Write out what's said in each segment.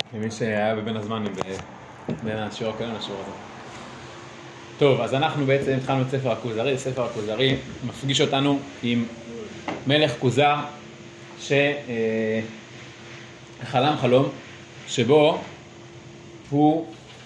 למי שהיה בבין הזמן בין השיעור הקודם לשיעור הזה. טוב, אז אנחנו בעצם התחלנו את ספר הכוזרי. ספר הכוזרי מפגיש אותנו עם מלך כוזר שחלם חלום שבו הוא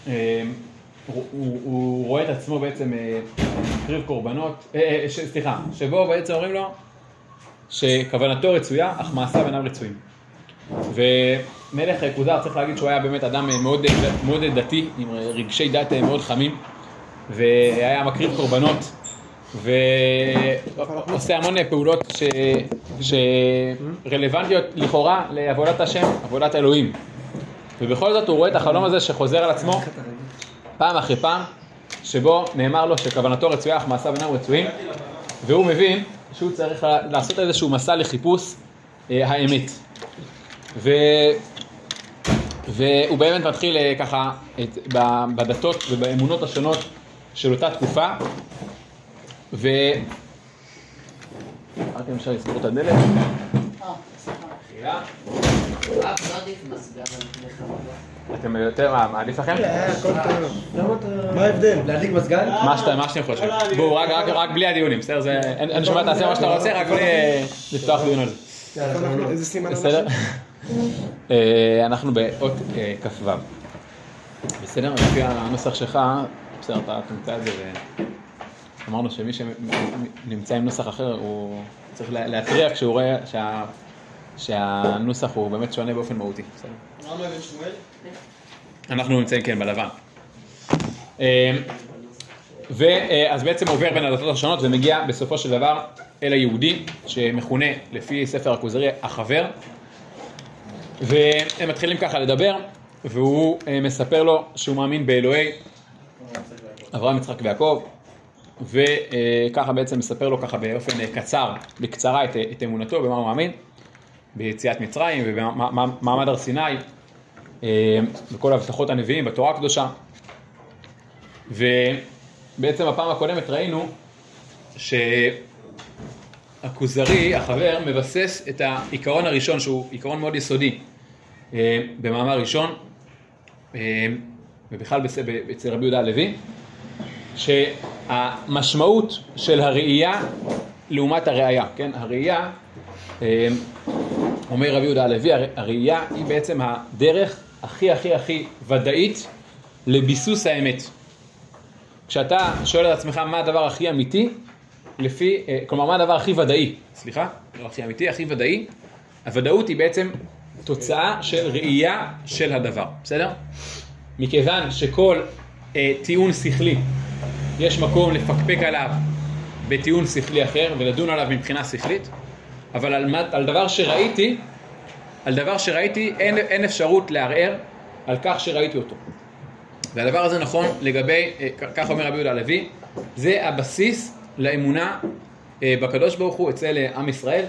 רואה את עצמו בעצם מקריב קורבנות, שבו בעצם אומרים לו שכוונתו רצויה אך מעשיו אינם רצויים. ומלך כוזר, צריך להגיד שהוא היה באמת אדם מאוד דתי, עם רגשי דת מאוד חמים, והיה מקריב קורבנות ועושה המון פעולות שרלוונטיות לכאורה לעבודת השם, עבודת אלוהים. ובכל זאת הוא רואה את החלום הזה שחוזר על עצמו פעם אחרי פעם, שבו נאמר לו שכוונתו רצויה אך מעשיו אינם רצויים, והוא מבין שהוא צריך לעשות איזשהו מסע לחיפוש האמת. והוא באמת מתחיל ככה בדתות ובאמונות השונות של אותה תקופה. רק אם אפשר לסגור את הדלת. אתם יותר, מה עדיף לכם? מה ההבדל? להדליק מזגן? מה שאתם חושבים? בואו, רק בלי הדיונים, בסדר? אני שומע, תעשה מה שאתה רוצה, רק בלי לפתוח דיון על זה. איזה סימן? בסדר? אנחנו באות כ"ו. בסדר? לפי הנוסח שלך, בסדר, אתה תמצא את זה, ואמרנו שמי שנמצא עם נוסח אחר, הוא צריך להתריע כשהוא רואה שהנוסח הוא באמת שונה באופן מהותי. בסדר? אמרנו אבן שמואל? אנחנו נמצאים כן בלבן. אז בעצם עובר בין הדתות השונות ומגיע בסופו של דבר אל היהודי שמכונה לפי ספר הכוזרי החבר, והם מתחילים ככה לדבר, והוא מספר לו שהוא מאמין באלוהי אברהם, יצחק ויעקב, וככה בעצם מספר לו ככה באופן בקצרה את אמונתו, במה הוא מאמין, ביציאת מצרים ובמעמד הר סיני, בכל הבטחות הנביאים בתורה הקדושה. ובעצם הפעם הקודמת ראינו שהכוזרי, החבר, מבסס את העיקרון הראשון, שהוא עיקרון מאוד יסודי במאמר ראשון, ובכלל אצל רבי יהודה הלוי, שהמשמעות של הראייה לעומת הראייה, כן? הראייה, אומר רבי יהודה הלוי, הראייה היא בעצם הדרך הכי ודאית לביסוס האמת. כשאתה שואל את עצמך מה הדבר הכי אמיתי, כלומר מה הדבר הכי ודאי, לא הכי אמיתי, הכי ודאי, הוודאות היא בעצם תוצאה של ראייה של הדבר, בסדר? מכיוון שכל טיעון שכלי יש מקום לפקפק עליו בטיעון שכלי אחר ולדון עליו מבחינה שכלית, אבל על דבר שראיתי אין אפשרות לערער על כך שראיתי אותו. והדבר הזה נכון לגבי, כך אומר רבי יהודה הלוי, זה הבסיס לאמונה בקדוש ברוך הוא אצל עם ישראל,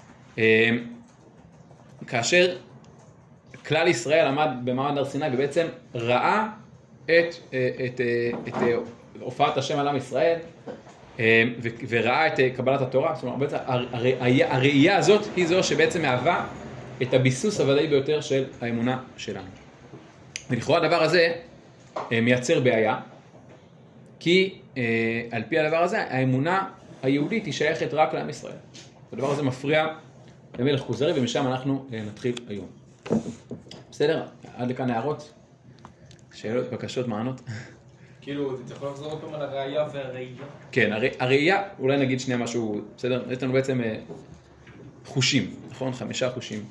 כאשר כלל ישראל עמד במעמד הר סיני ובעצם ראה את הופעת השם על עם ישראל, וראה את קבלת התורה. זאת אומרת, בעצם הראייה הזאת היא זו שבעצם מהווה את הביסוס הוודאי ביותר של האמונה שלנו. ולכאורה הדבר הזה מייצר בעיה, כי על פי הדבר הזה האמונה היהודית היא שייכת רק לעם ישראל. הדבר הזה מפריע למלך כוזרי, ומשם אנחנו נתחיל היום. בסדר? עד לכאן הערות? שאלות, בקשות, מענות? כאילו, אתה יכול לחזור עוד פעם על הראייה והראייה? כן, הראייה, אולי נגיד שנייה משהו, בסדר? יש לנו בעצם חושים, נכון? 5 חושים.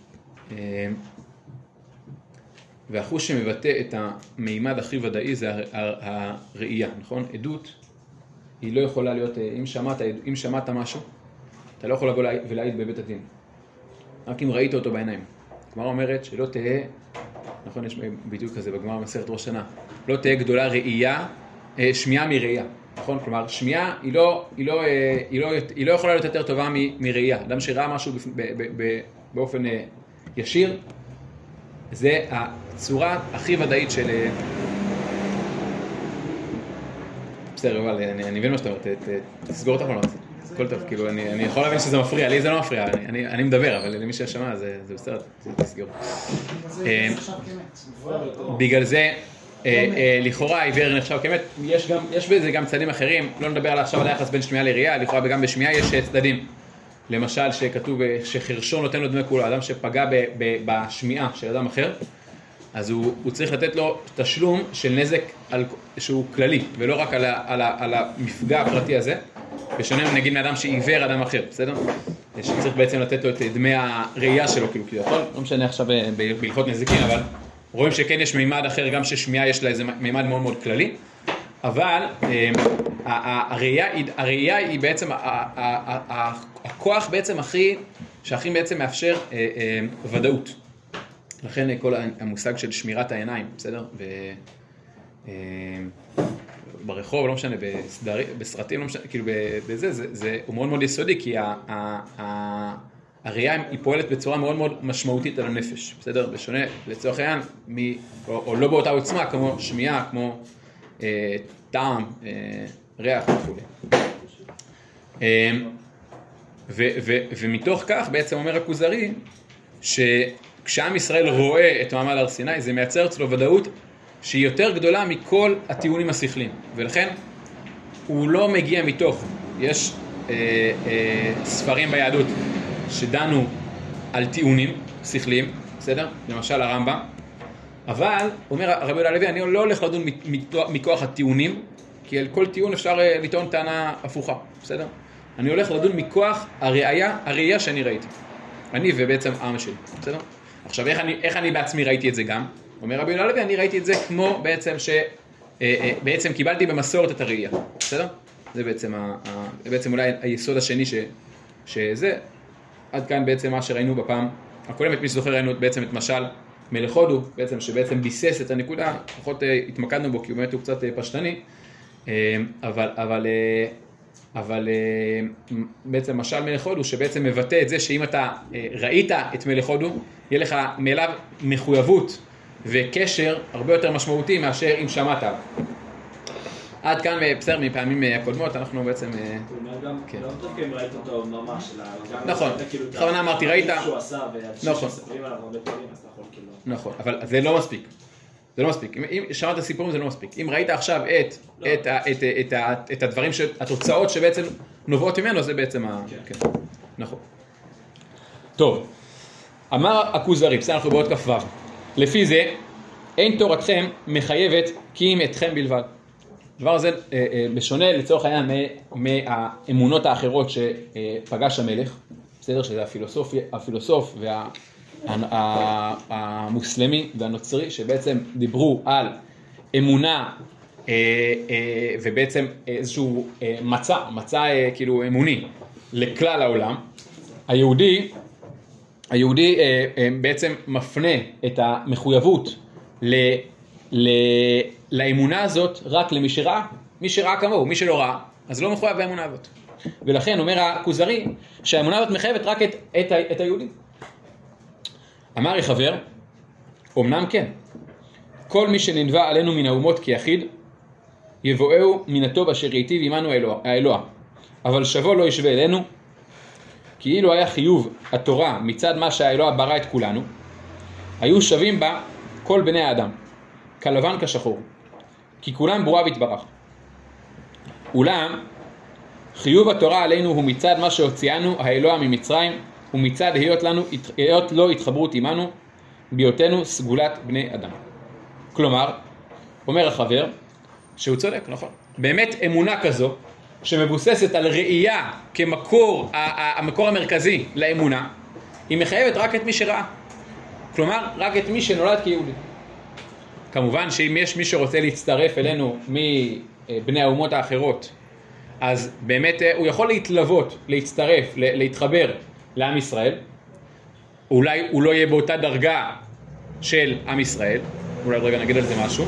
והחוש שמבטא את המימד הכי ודאי זה הראייה, נכון? עדות היא לא יכולה להיות, אם שמעת משהו, אתה לא יכול לבוא ולהעיד בבית הדין. רק אם ראית אותו בעיניים. הגמרא אומרת שלא תהיה, נכון, יש ביטוי כזה בגמרא במסכת ראש השנה, לא תהיה גדולה ראייה, שמיעה מראייה, נכון? כלומר, שמיעה היא לא יכולה להיות יותר טובה מראייה. אדם שראה משהו באופן ישיר, זה הצורה הכי ודאית של... בסדר, אבל אני מבין מה שאתה אומר, תסגור את החלונות. הכל טוב, כאילו, אני יכול להבין שזה מפריע, לי זה לא מפריע, אני מדבר, אבל למי ששמע זה בסדר, תסגרו. בגלל זה, לכאורה עיוור נחשב כאמת, יש בזה גם צדדים אחרים, לא נדבר עכשיו על היחס בין שמיעה לראייה, לכאורה וגם בשמיעה יש צדדים. למשל שכתוב שחרשו נותן לו דמי כולו, אדם שפגע בשמיעה של אדם אחר, אז הוא צריך לתת לו תשלום של נזק שהוא כללי, ולא רק על המפגע הפרטי הזה, בשונה נגיד מאדם שעיוור אדם אחר, בסדר? שצריך בעצם לתת לו את דמי הראייה שלו, כאילו, לא משנה עכשיו בהלכות נזיקין, אבל רואים שכן יש מימד אחר, גם ששמיעה יש לה איזה מימד מאוד מאוד כללי, אבל הראייה היא בעצם הכוח בעצם שהכי בעצם מאפשר ודאות. לכן כל המושג של שמירת העיניים, בסדר? ברחוב, לא משנה, בסרטים, לא משנה, כאילו בזה, הוא מאוד מאוד יסודי, כי הראייה היא פועלת בצורה מאוד מאוד משמעותית על הנפש, בסדר? בשונה לצורך העניין, או לא באותה עוצמה, כמו שמיעה, כמו טעם, ריח וכו'. ומתוך כך בעצם אומר הכוזרי, שכשעם ישראל רואה את מעמד הר סיני, זה מייצר אצלו ודאות שהיא יותר גדולה מכל הטיעונים השכליים. ולכן הוא לא מגיע מתוך, יש ספרים ביהדות שדנו על טיעונים שכליים, בסדר? למשל הרמב"ם. אבל, אומר הרבי יהודה הלוי, אני לא הולך לדון מכוח הטיעונים, כי על כל טיעון אפשר לטעון טענה הפוכה, בסדר? אני הולך לדון מכוח הראייה שאני ראיתי. אני ובעצם העם שלי, בסדר? עכשיו, איך אני בעצמי ראיתי את זה גם? אומר רבי יהודה הלוי, אני ראיתי את זה כמו בעצם קיבלתי במסורת את הראייה, בסדר? זה בעצם אולי היסוד השני שזה, עד כאן בעצם מה שראינו בפעם הקודמת, מי שזוכר ראינו בעצם את משל מלך הודו, שבעצם ביסס את הנקודה, לפחות התמקדנו בו כי הוא באמת הוא קצת פשטני, אבל בעצם משל מלך הודו שבעצם מבטא את זה שאם אתה ראית את מלך הודו, יהיה לך מאליו מחויבות וקשר הרבה יותר משמעותי מאשר אם שמעת. עד כאן בסדר מפעמים הקודמות אנחנו בעצם... גם לא תרקים ראית אותו ממש, נכון, בכוונה אמרתי ראית... שהוא עשה ואנשים שספרים עליו הרבה פעמים אז אתה יכול כאילו... נכון, אבל זה לא מספיק. זה לא מספיק. אם שמעת סיפורים זה לא מספיק. אם ראית עכשיו את הדברים, התוצאות שבעצם נובעות ממנו, זה בעצם ה... כן. נכון. טוב. אמר הכוזרי, בסדר אנחנו בעוד כ"ו. לפי זה, אין תורתכם מחייבת כי אם אתכם בלבד. הדבר הזה בשונה לצורך העניין מהאמונות האחרות שפגש המלך, בסדר שזה הפילוסוף המוסלמי והנוצרי שבעצם דיברו על אמונה ובעצם איזשהו מצע כאילו אמוני לכלל העולם. היהודי בעצם מפנה את המחויבות לאמונה הזאת רק למי שראה, מי שראה כמוהו, מי שלא ראה, אז לא מחויב באמונה הזאת. ולכן אומר הכוזרי שהאמונה הזאת מחייבת רק את היהודים. אמר יחבר, אמנם כן, כל מי שננבא עלינו מן האומות כיחיד, יבואהו מן הטוב אשר ייטיב עמנו האלוה, אבל שבו לא ישווה אלינו, כי אילו היה חיוב התורה מצד מה שהאלוה ברא את כולנו, היו שווים בה כל בני האדם, כלבן כשחור, כי כולם ברורה והתברך. אולם, חיוב התורה עלינו הוא מצד מה שהוציאנו האלוה ממצרים, ומצד היות לא התחברות עמנו, בהיותנו סגולת בני אדם. כלומר, אומר החבר, שהוא צודק, נכון. באמת אמונה כזו, שמבוססת על ראייה כמקור, המקור המרכזי לאמונה, היא מחייבת רק את מי שראה. כלומר, רק את מי שנולד כיהודי. כמובן שאם יש מי שרוצה להצטרף אלינו מבני האומות האחרות, אז באמת הוא יכול להתלוות, להצטרף, להתחבר לעם ישראל. אולי הוא לא יהיה באותה דרגה של עם ישראל, אולי רגע נגיד על זה משהו,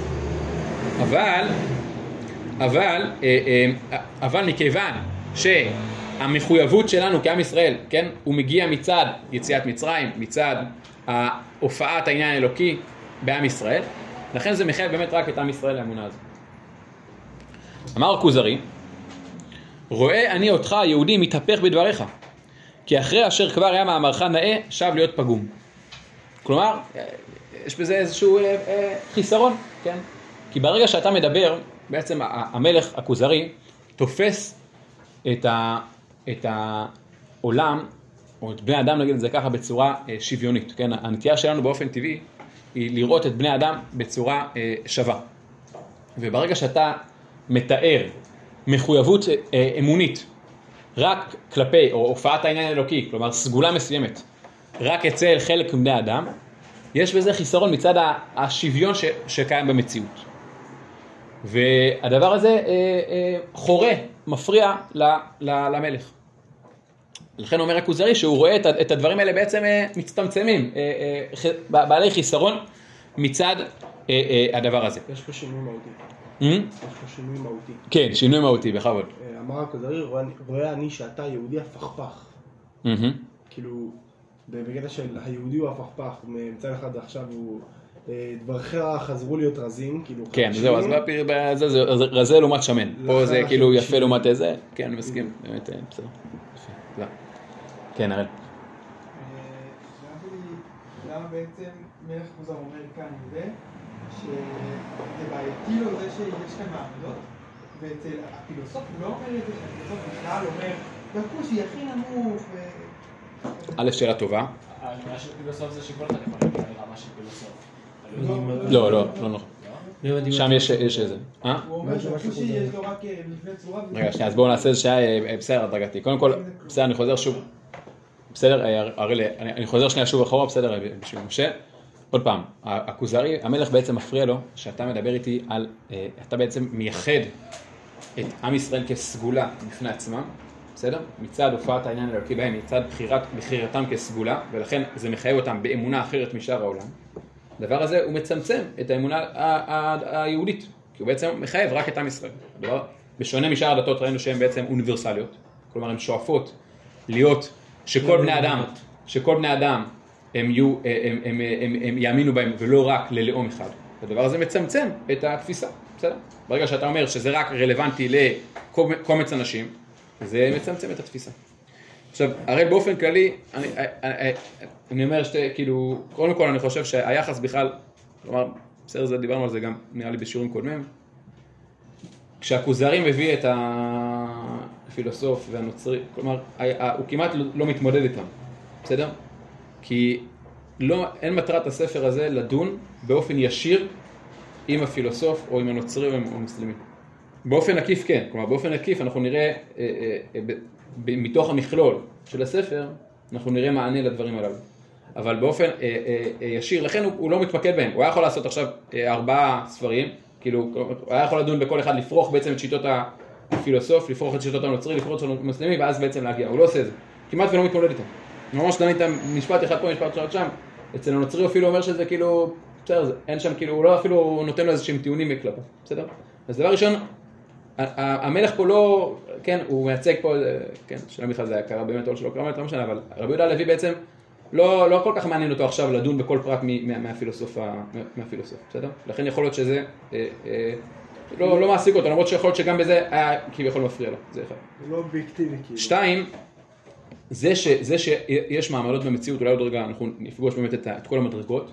אבל מכיוון שהמחויבות שלנו כעם ישראל, כן, הוא מגיע מצד יציאת מצרים, מצד הופעת העניין האלוקי בעם ישראל, לכן זה מחייב באמת רק את עם ישראל לאמונה הזו. אמר הכוזרי, רואה אני אותך היהודי מתהפך בדבריך, כי אחרי אשר כבר היה מאמרך נאה, שב להיות פגום. כלומר, יש בזה איזשהו חיסרון, כן? כי ברגע שאתה מדבר, בעצם המלך הכוזרי תופס את העולם, או את בני אדם, נגיד את זה ככה, בצורה שוויונית, כן? הנטייה שלנו באופן טבעי היא לראות את בני אדם בצורה שווה. וברגע שאתה מתאר מחויבות אמונית רק כלפי, או הופעת העניין האלוקי, כלומר סגולה מסוימת, רק אצל חלק מבני אדם, יש בזה חיסרון מצד השוויון שקיים במציאות. והדבר הזה חורה, מפריע למלך. לכן אומר הכוזרי שהוא רואה את הדברים האלה בעצם מצטמצמים, בעלי חיסרון מצד הדבר הזה. יש פה שינוי מהותי. יש פה שינוי מהותי. כן, שינוי מהותי, בכבוד. אמר הכוזרי, רואה אני שאתה יהודי הפכפך. כאילו, בקטע של היהודי הוא הפכפך, מצד אחד עכשיו הוא, דברך חזרו להיות רזים, כאילו... כן, זהו, אז זה רזה לעומת שמן. פה זה כאילו יפה לעומת איזה, כן, אני מסכים, באמת, בסדר. יפה, כן, הראל. למה בעצם מלך כוזר אומר כאן זה, שזה בעייתי לו זה שיש כאן מעמדות, ואצל הפילוסוף הוא לא אומר את זה, שהפילוסוף בכלל אומר, בכושי הכי נמוך א', שאלה טובה. האמירה של פילוסוף זה שכל אחד יכול להגיע לרמה של פילוסוף. לא. שם יש איזה. הוא אומר שבכושי יש לו רק מבנה צורה. רגע, שנייה, אז בואו נעשה איזה שהיה בסדר הדרגתי. קודם כל, בסדר, אני חוזר שוב. בסדר, אני חוזר שנייה שוב אחורה, בסדר, בשביל משה. עוד פעם, הכוזרי, המלך בעצם מפריע לו שאתה מדבר איתי על, אתה בעצם מייחד את עם ישראל כסגולה בפני עצמם, בסדר? מצד הופעת העניין האלוקי בהם, מצד בחירתם כסגולה, ולכן זה מחייב אותם באמונה אחרת משאר העולם. הדבר הזה הוא מצמצם את האמונה היהודית, כי הוא בעצם מחייב רק את עם ישראל. בשונה משאר הדתות ראינו שהן בעצם אוניברסליות, כלומר הן שואפות להיות שכל בני אדם הם יאמינו בהם ולא רק ללאום אחד. הדבר הזה מצמצם את התפיסה, בסדר? ברגע שאתה אומר שזה רק רלוונטי לקומץ אנשים, זה מצמצם את התפיסה. עכשיו, הרי באופן כללי, אני אומר כאילו, קודם כל אני חושב שהיחס בכלל, כלומר, בסדר, זה דיברנו על זה גם נראה לי בשיעורים קודמים, כשהכוזרי מביא את הפילוסוף והנוצרי, כלומר, הוא כמעט לא מתמודד איתם, בסדר? כי אין מטרת הספר הזה לדון באופן ישיר עם הפילוסוף או עם הנוצרי או עם המוסלמי. באופן עקיף כן, כלומר באופן עקיף אנחנו נראה, מתוך המכלול של הספר, אנחנו נראה מענה לדברים הללו. אבל באופן ישיר, לכן הוא לא מתמקד בהם. הוא היה יכול לעשות עכשיו 4 ספרים, כאילו הוא היה יכול לדון בכל אחד, לפרוח בעצם את שיטות הפילוסוף, לפרוח את שיטות הנוצרי, לפרוח את המוסלמי, ואז בעצם להגיע. הוא לא עושה את זה. כמעט ולא מתמודד איתם. ממש דן איתם משפט אחד פה, משפט אחד שם. אצל הנוצרי אפילו אומר שזה כאילו, בסדר, אין שם כאילו, הוא לא אפילו נותן לו איזשהם טיעונים מקלפה, בסדר? אז דבר ראשון, המלך פה לא, כן, הוא מייצג פה, כן, שלא בכלל זה היה קרה באמת או שלא קרה באמת, לא משנה, אבל רבי יהודה הלוי בעצם לא כל כך מעניין אותו עכשיו לדון בכל פרט מהפילוסוף, בסדר? לכן יכול להיות שזה לא מעסיק אותו, למרות שיכול להיות שגם בזה היה כביכול מפריע לו, זה אחד. זה לא אובייקטיבי כאילו. 2, זה שיש מעמדות במציאות, אולי עוד רגע אנחנו נפגוש באמת את כל המדרגות,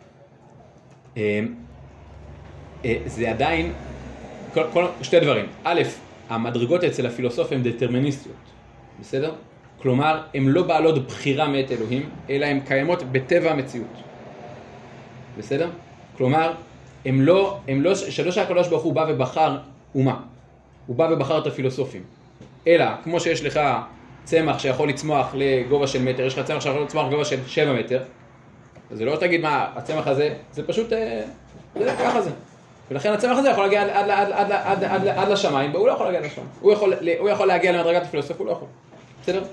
זה עדיין, שתי דברים. א', המדרגות אצל הפילוסוף הן דטרמיניסטיות, בסדר? כלומר, הן לא בעלות בחירה מאת אלוהים, אלא הן קיימות בטבע המציאות. בסדר? כלומר, שלא שהקדוש ברוך הוא בא ובחר אומה, הוא בא ובחר את הפילוסופים. אלא, כמו שיש לך צמח שיכול לצמוח לגובה של מטר, יש לך צמח שיכול לצמוח לגובה של 7 מטר, אז זה לא תגיד מה, הצמח הזה, זה פשוט, זה ככה זה. ולכן הצמח הזה יכול להגיע עד לשמיים, והוא לא יכול להגיע לשם. הוא יכול להגיע למדרגת הפילוסוף, הוא לא יכול. בסדר?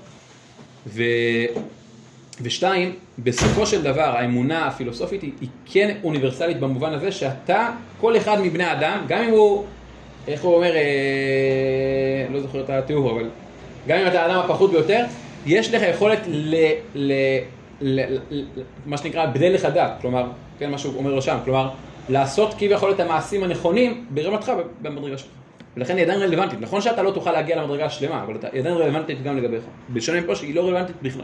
ושתיים, בסופו של דבר, האמונה הפילוסופית היא כן אוניברסלית במובן הזה שאתה, כל אחד מבני אדם, גם אם הוא, איך הוא אומר, לא זוכר את התיאור, אבל גם אם אתה האדם הפחות ביותר, יש לך יכולת מה שנקרא בדל לך דעת, כלומר, כן, מה שהוא אומר לו שם, כלומר, לעשות כביכול את המעשים הנכונים ברמתך במדרגה שלך. ולכן היא עדיין רלוונטית. נכון שאתה לא תוכל להגיע למדרגה השלמה, אבל היא עדיין רלוונטית גם לגביך. בשונה מפה שהיא לא רלוונטית בכלל.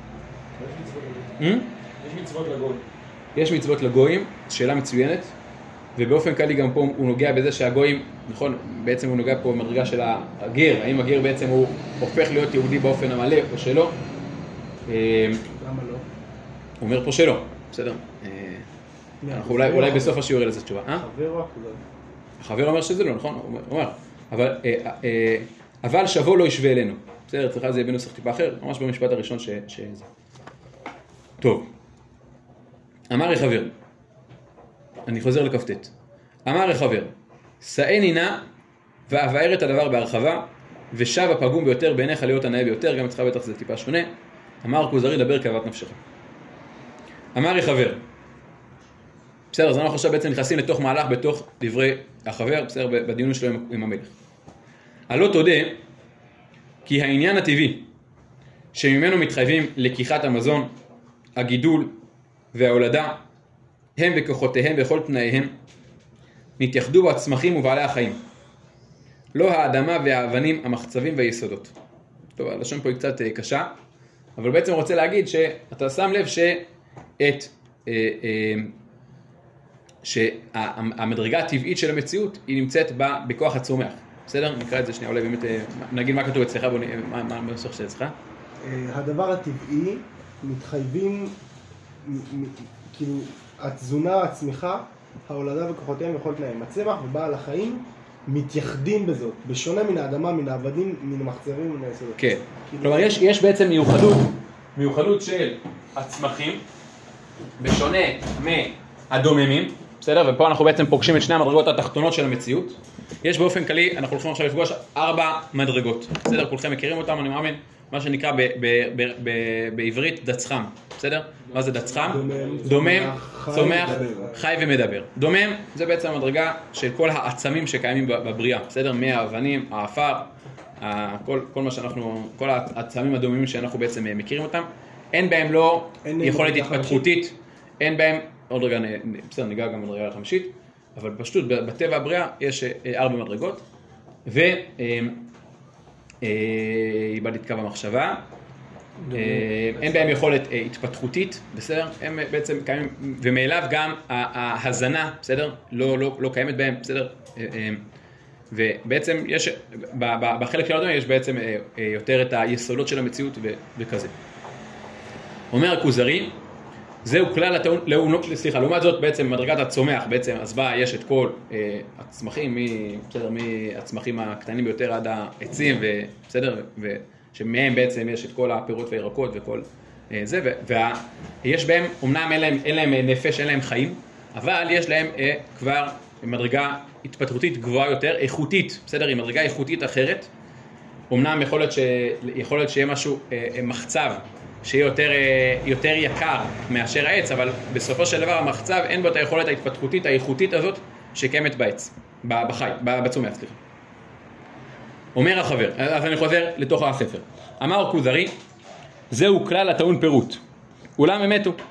יש מצוות לגויים. יש מצוות לגויים, שאלה מצוינת, ובאופן כללי גם פה הוא נוגע בזה שהגויים, נכון, בעצם הוא נוגע פה במדרגה של הגר, האם הגר בעצם הוא הופך להיות יהודי באופן המלא או שלא? למה לא? הוא אומר פה שלא, בסדר? אנחנו אולי בסוף השיעור יהיה לזה תשובה. חבר או אחוזר? החבר אומר שזה לא, נכון? הוא אומר, אבל שבו לא ישווה אלינו. בסדר, צריכה זה בנוסח טיפה אחר, ממש במשפט הראשון שזה. טוב. אמר החבר, אני חוזר לכ"ט. אמר החבר, שאני נא ואבאר את הדבר בהרחבה, ושב הפגום ביותר בעיניך להיות הנאה ביותר, גם אצלך בטח זה טיפה שונה. אמר כוזרי, דבר כאוות נפשך. אמר החבר, בסדר, אז אנחנו עכשיו בעצם נכנסים לתוך מהלך בתוך דברי החבר, בסדר, בדיון שלו עם המלך. הלא תודה, כי העניין הטבעי, שממנו מתחייבים לקיחת המזון, הגידול וההולדה, הם וכוחותיהם וכל תנאיהם, נתייחדו בהצמחים ובעלי החיים. לא האדמה והאבנים, המחצבים והיסודות. טוב, הלשון פה היא קצת קשה, אבל בעצם רוצה להגיד שאתה שם לב שהמדרגה הטבעית של המציאות היא נמצאת בכוח הצומח. בסדר? נקרא את זה שנייה, אולי באמת נגיד מה כתוב אצלך, מה הנוסח של אצלך? הדבר הטבעי מתחייבים, כאילו, התזונה, הצמיחה, ההולדה וכוחותיהם וכל תנאים. הצמח ובעל החיים מתייחדים בזאת, בשונה מן האדמה, מן העבדים, מן המחצבים ומן היסודות. כן. כלומר, יש בעצם מיוחדות של הצמחים, בשונה מהדוממים, בסדר? ופה אנחנו בעצם פוגשים את שני המדרגות התחתונות של המציאות. יש באופן כללי, אנחנו הולכים עכשיו לפגוש 4 מדרגות. בסדר? כולכם מכירים אותם, אני מאמין, מה שנקרא בעברית דצחם. בסדר? מה זה דצחם? דומם, צומח, חי ומדבר. דומם זה בעצם המדרגה של כל העצמים שקיימים בבריאה. בסדר? מהאבנים, האפר, כל מה שאנחנו, כל העצמים הדוממים שאנחנו בעצם מכירים אותם. אין בהם לא יכולת התפתחותית, אין בהם, עוד רגע, בסדר, ניגע גם מדרגה החמישית, אבל פשוט בטבע הבריאה יש 4 מדרגות, איבדתי את קו המחשבה, אין בהם יכולת התפתחותית, בסדר? הם בעצם קיימים, ומאליו גם ההזנה, בסדר? לא קיימת בהם, בסדר? ובעצם יש, בחלק של האדמה יש בעצם יותר את היסודות של המציאות וכזה. אומר הכוזרי, זהו כלל הטעון, לעומת זאת בעצם מדרגת הצומח, בעצם אז בה יש את כל הצמחים, מהצמחים הקטנים ביותר עד העצים, בסדר? שמהם בעצם יש את כל הפירות והירקות וכל זה, ויש בהם, אמנם אין להם נפש, אין להם חיים, אבל יש להם כבר מדרגה התפתחותית גבוהה יותר, איכותית, בסדר? היא מדרגה איכותית אחרת, אמנם יכול להיות שיהיה משהו מחצב, שיהיה יותר יקר מאשר העץ, אבל בסופו של דבר המחצב אין בו את היכולת ההתפתחותית, האיכותית הזאת שקיימת בעץ, בצומח, סליחה. אומר החבר, אז אני חוזר לתוך הספר. אמר כוזרי, זהו כלל הטעון פירוט. אולם הם מתו.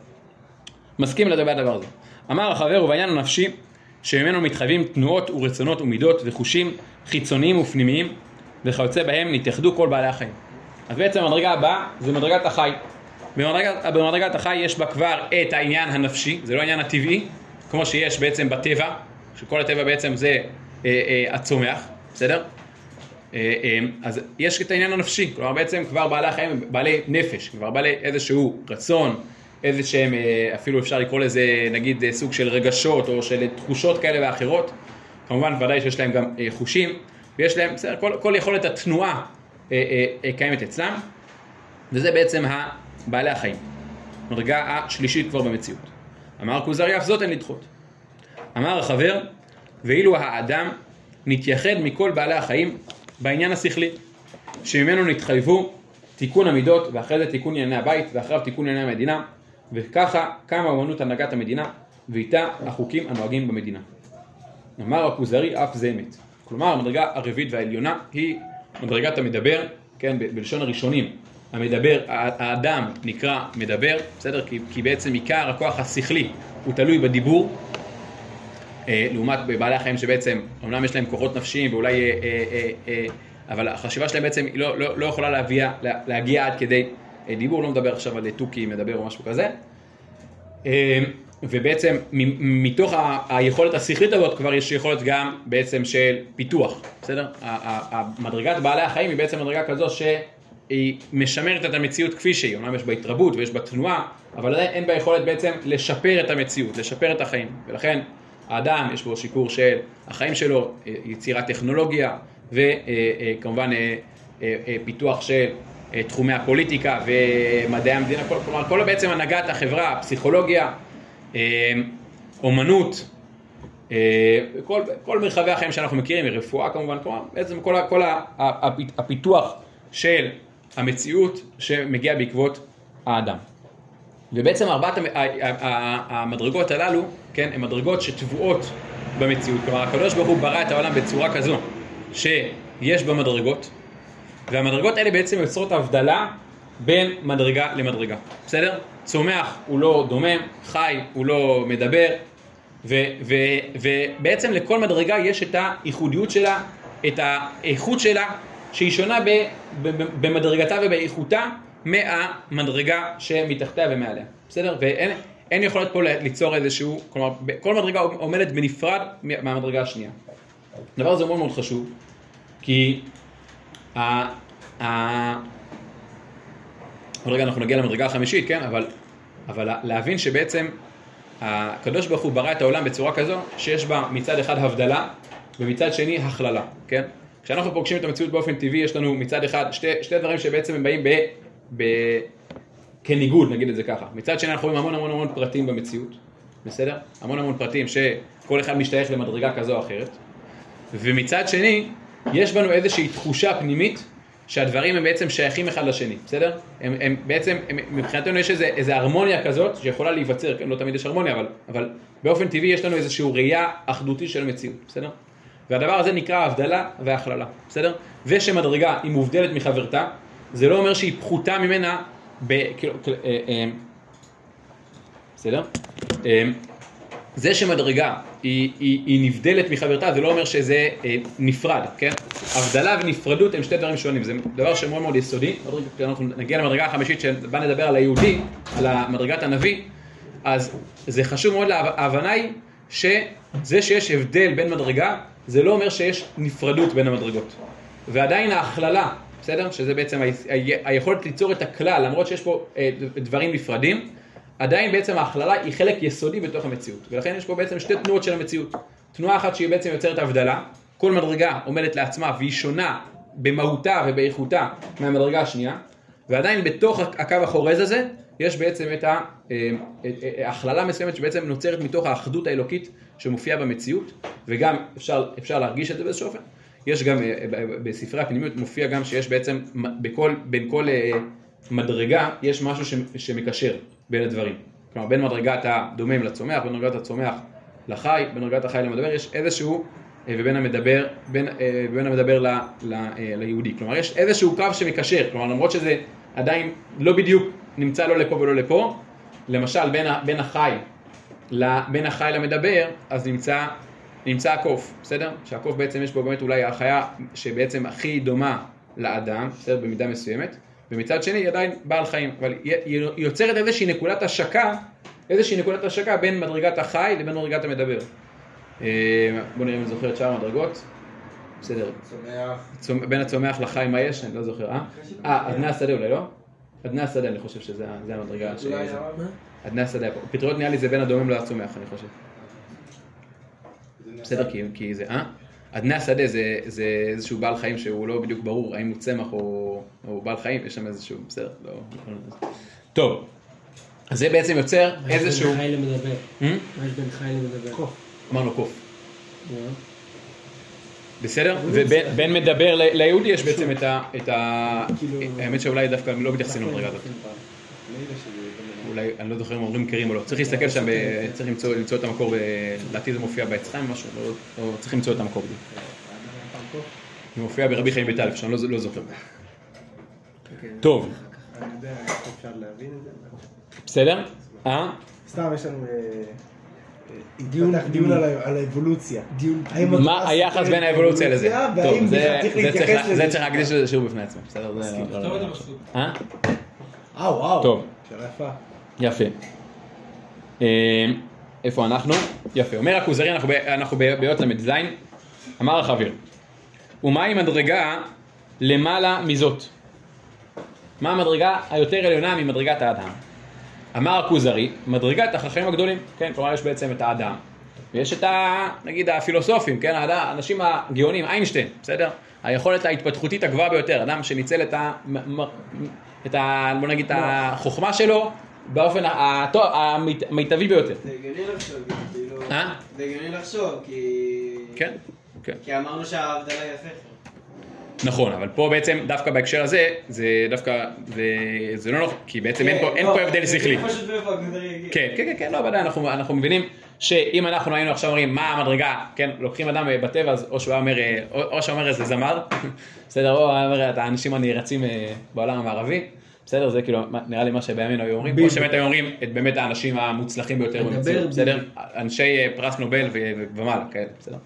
מסכים לדבר הדבר הזה. אמר החבר, ובעניין הנפשי, שממנו מתחייבים תנועות ורצונות ומידות וחושים חיצוניים ופנימיים, וכיוצא בהם נתייחדו כל בעלי החיים. אז בעצם המדרגה הבאה זה מדרגת החי. במדרגת החי יש בה כבר את העניין הנפשי, זה לא העניין הטבעי, כמו שיש בעצם בטבע, שכל הטבע בעצם זה הצומח, בסדר? אז יש את העניין הנפשי, כלומר בעצם כבר בעלי החיים הם בעלי נפש, כבר בעלי איזשהו רצון, איזשהם, אפילו אפשר לקרוא לזה נגיד סוג של רגשות או של תחושות כאלה ואחרות, כמובן ודאי שיש להם גם חושים, ויש להם, בסדר, כל יכולת התנועה קיימת אצלם, וזה בעצם בעלי החיים, מדרגה השלישית כבר במציאות. אמר כוזרי, אף זאת אין לדחות. אמר החבר, ואילו האדם נתייחד מכל בעלי החיים בעניין השכלי, שממנו נתחייבו תיקון המידות, ואחרי זה תיקון ענייני הבית, ואחריו תיקון ענייני המדינה, וככה קמה אומנות הנהגת המדינה, ואיתה החוקים הנוהגים במדינה. אמר הכוזרי, אף זה אמת. כלומר, המדרגה הרביעית והעליונה היא מדרגת המדבר, כן, בלשון הראשונים. המדבר, האדם נקרא מדבר, בסדר? כי בעצם עיקר הכוח השכלי הוא תלוי בדיבור, לעומת בבעלי החיים שבעצם, אמנם יש להם כוחות נפשיים ואולי, אבל החשיבה שלהם בעצם היא לא יכולה להגיע עד כדי דיבור, לא מדבר עכשיו על תוכי מדבר או משהו כזה. ובעצם מתוך היכולת השכלית הזאת כבר יש יכולת גם בעצם של פיתוח, בסדר? המדרגת בעלי החיים היא בעצם מדרגה כזו שהיא משמרת את המציאות כפי שהיא, אומנם יש בה התרבות ויש בה תנועה, אבל עדיין אין בה יכולת בעצם לשפר את המציאות, לשפר את החיים, ולכן האדם יש בו שיפור של החיים שלו, יצירת טכנולוגיה וכמובן פיתוח של תחומי הפוליטיקה ומדעי המדינה, כלומר כל בעצם הנהגת החברה, פסיכולוגיה, אומנות, כל מרחבי החיים שאנחנו מכירים, רפואה כמובן, בעצם כל הפיתוח של המציאות שמגיע בעקבות האדם. ובעצם ארבעת המדרגות הללו, כן, הן מדרגות שטבועות במציאות. כלומר, הקדוש ברוך הוא ברא את העולם בצורה כזו שיש בה מדרגות, והמדרגות האלה בעצם יוצרות הבדלה בין מדרגה למדרגה. בסדר? צומח הוא לא דומם, חי הוא לא מדבר, ובעצם לכל מדרגה יש את הייחודיות שלה, את האיכות שלה, שהיא שונה במדרגתה ובאיכותה מהמדרגה שמתחתיה ומעליה. בסדר? ואין יכולת פה ליצור איזשהו, כלומר, כל מדרגה עומדת בנפרד מהמדרגה השנייה. הדבר הזה מאוד מאוד חשוב, כי עוד רגע אנחנו נגיע למדרגה החמישית, כן? אבל להבין שבעצם הקדוש ברוך הוא ברא את העולם בצורה כזו שיש בה מצד אחד הבדלה ומצד שני הכללה, כן? כשאנחנו פוגשים את המציאות באופן טבעי יש לנו מצד אחד שתי דברים שבעצם הם באים כניגוד, נגיד את זה ככה. מצד שני אנחנו רואים המון המון המון פרטים במציאות, בסדר? המון המון פרטים שכל אחד משתייך למדרגה כזו או אחרת. ומצד שני יש בנו איזושהי תחושה פנימית שהדברים הם בעצם שייכים אחד לשני, בסדר? הם בעצם, מבחינתנו יש איזו הרמוניה כזאת שיכולה להיווצר, כן? לא תמיד יש הרמוניה, אבל באופן טבעי יש לנו איזושהי ראייה אחדותית של המציאות, בסדר? והדבר הזה נקרא ההבדלה וההכללה, בסדר? ושמדרגה היא מובדלת מחברתה, זה לא אומר שהיא פחותה ממנה, בסדר? זה שמדרגה היא נבדלת מחברתה, זה לא אומר שזה נפרד, כן? הבדלה ונפרדות הם שתי דברים שונים, זה דבר שמאוד מאוד יסודי. אנחנו נגיע למדרגה החמישית שבה נדבר על היהודי, על מדרגת הנביא, אז זה חשוב מאוד, ההבנה היא שזה שיש הבדל בין מדרגה, זה לא אומר שיש נפרדות בין המדרגות. ועדיין ההכללה, בסדר? שזה בעצם היכולת ליצור את הכלל, למרות שיש פה דברים נפרדים, עדיין בעצם ההכללה היא חלק יסודי בתוך המציאות. ולכן יש פה בעצם שתי תנועות של המציאות. תנועה אחת שהיא בעצם יוצרת הבדלה, כל מדרגה עומדת לעצמה והיא שונה במהותה ובאיכותה מהמדרגה השנייה, ועדיין בתוך הקו החורז הזה יש בעצם את ההכללה מסוימת שבעצם נוצרת מתוך האחדות האלוקית שמופיעה במציאות, וגם אפשר להרגיש את זה באיזשהו אופן. יש גם בספרי הפנימיות מופיע גם שיש בעצם בין כל מדרגה יש משהו שמקשר בין הדברים. כלומר, בין מדרגת הדומם לצומח, בין מדרגת הצומח לחי, בין מדרגת החי למדבר, יש איזשהו, ובין המדבר ליהודי. כלומר, יש איזשהו קו שמקשר. כלומר, למרות שזה עדיין לא בדיוק נמצא לא לפה ולא לפה, למשל, בין החי למדבר, אז נמצא הקוף, בסדר? שהקוף בעצם יש בו באמת אולי החיה שבעצם הכי דומה לאדם, בסדר? במידה מסוימת. ומצד שני היא עדיין בעל חיים, אבל היא יוצרת איזושהי נקודת השקה בין מדרגת החי לבין מדרגת המדבר. בואו נראה אם אני זוכר את שאר המדרגות. בסדר. בין הצומח לחי מה יש? אני לא זוכר. אדני השדה אולי לא? אדני השדה אני חושב שזה המדרגה. אדני השדה. פטריות נראה לי זה בין הדומם לצומח אני חושב. בסדר כי זה, אדני השדה זה איזשהו בעל חיים שהוא לא בדיוק ברור, האם הוא צמח או בעל חיים, יש שם איזשהו, בסדר, לא. טוב, אז זה בעצם יוצר איזשהו... מה יש בין חי למדבר? מה יש בין חי למדבר? קוף. אמרנו קוף. בסדר? ובין מדבר ליהודי יש בעצם את ה... האמת שאולי דווקא לא מתייחסים למדרגה הזאת. אולי, אני לא זוכר אם אומרים קרים או לא. צריך להסתכל שם, צריך למצוא את המקור, לדעתי זה מופיע בעץ חיים או משהו, או צריך למצוא את המקור. זה מופיע ברבי חיים בית א', שאני לא זוכר. טוב. אני יודע איך אפשר להבין את זה. בסדר? סתם יש לנו דיון על האבולוציה. מה היחס בין האבולוציה לזה? והאם בכלל צריך להתייחס לזה. זה צריך להקדיש לזה שיעור בפני עצמו. בסדר? וואו. טוב. שאלה יפה. יפה. איפה אנחנו? יפה. אומר הכוזרי, אנחנו ביות למד זין. אמר החביר. ומהי מדרגה למעלה מזאת? מה המדרגה היותר עליונה ממדרגת האדם? אמר הכוזרי, מדרגת החכמים הגדולים. כן, כלומר יש בעצם את האדם. ויש את נגיד הפילוסופים, כן? האנשים הגאונים, איינשטיין, בסדר? היכולת ההתפתחותית הגבוהה ביותר. אדם שניצל בוא נגיד, החוכמה שלו באופן המיטבי ביותר. זה הגיוני לחשוב, כאילו... זה הגיוני לחשוב, כן. כי אמרנו שההבדלה היא הפכת. נכון, אבל פה בעצם דווקא בהקשר הזה, זה דווקא, זה לא נכון, כי בעצם אין פה הבדל שכלי. זה פשוט מאיפה הכוזרי יגיע. כן, לא, ודאי, אנחנו מבינים שאם אנחנו היינו עכשיו אומרים מה המדרגה, כן, לוקחים אדם בטבע, אז או שהוא אומר איזה זמר, בסדר, או אומר את האנשים הנערצים בעולם המערבי, בסדר, זה כאילו נראה לי מה שבימינו היו אומרים, או שבאמת היו אומרים את באמת האנשים המוצלחים ביותר במציאות, בסדר, אנשי פרס נובל ומעלה, כאלה, בסדר.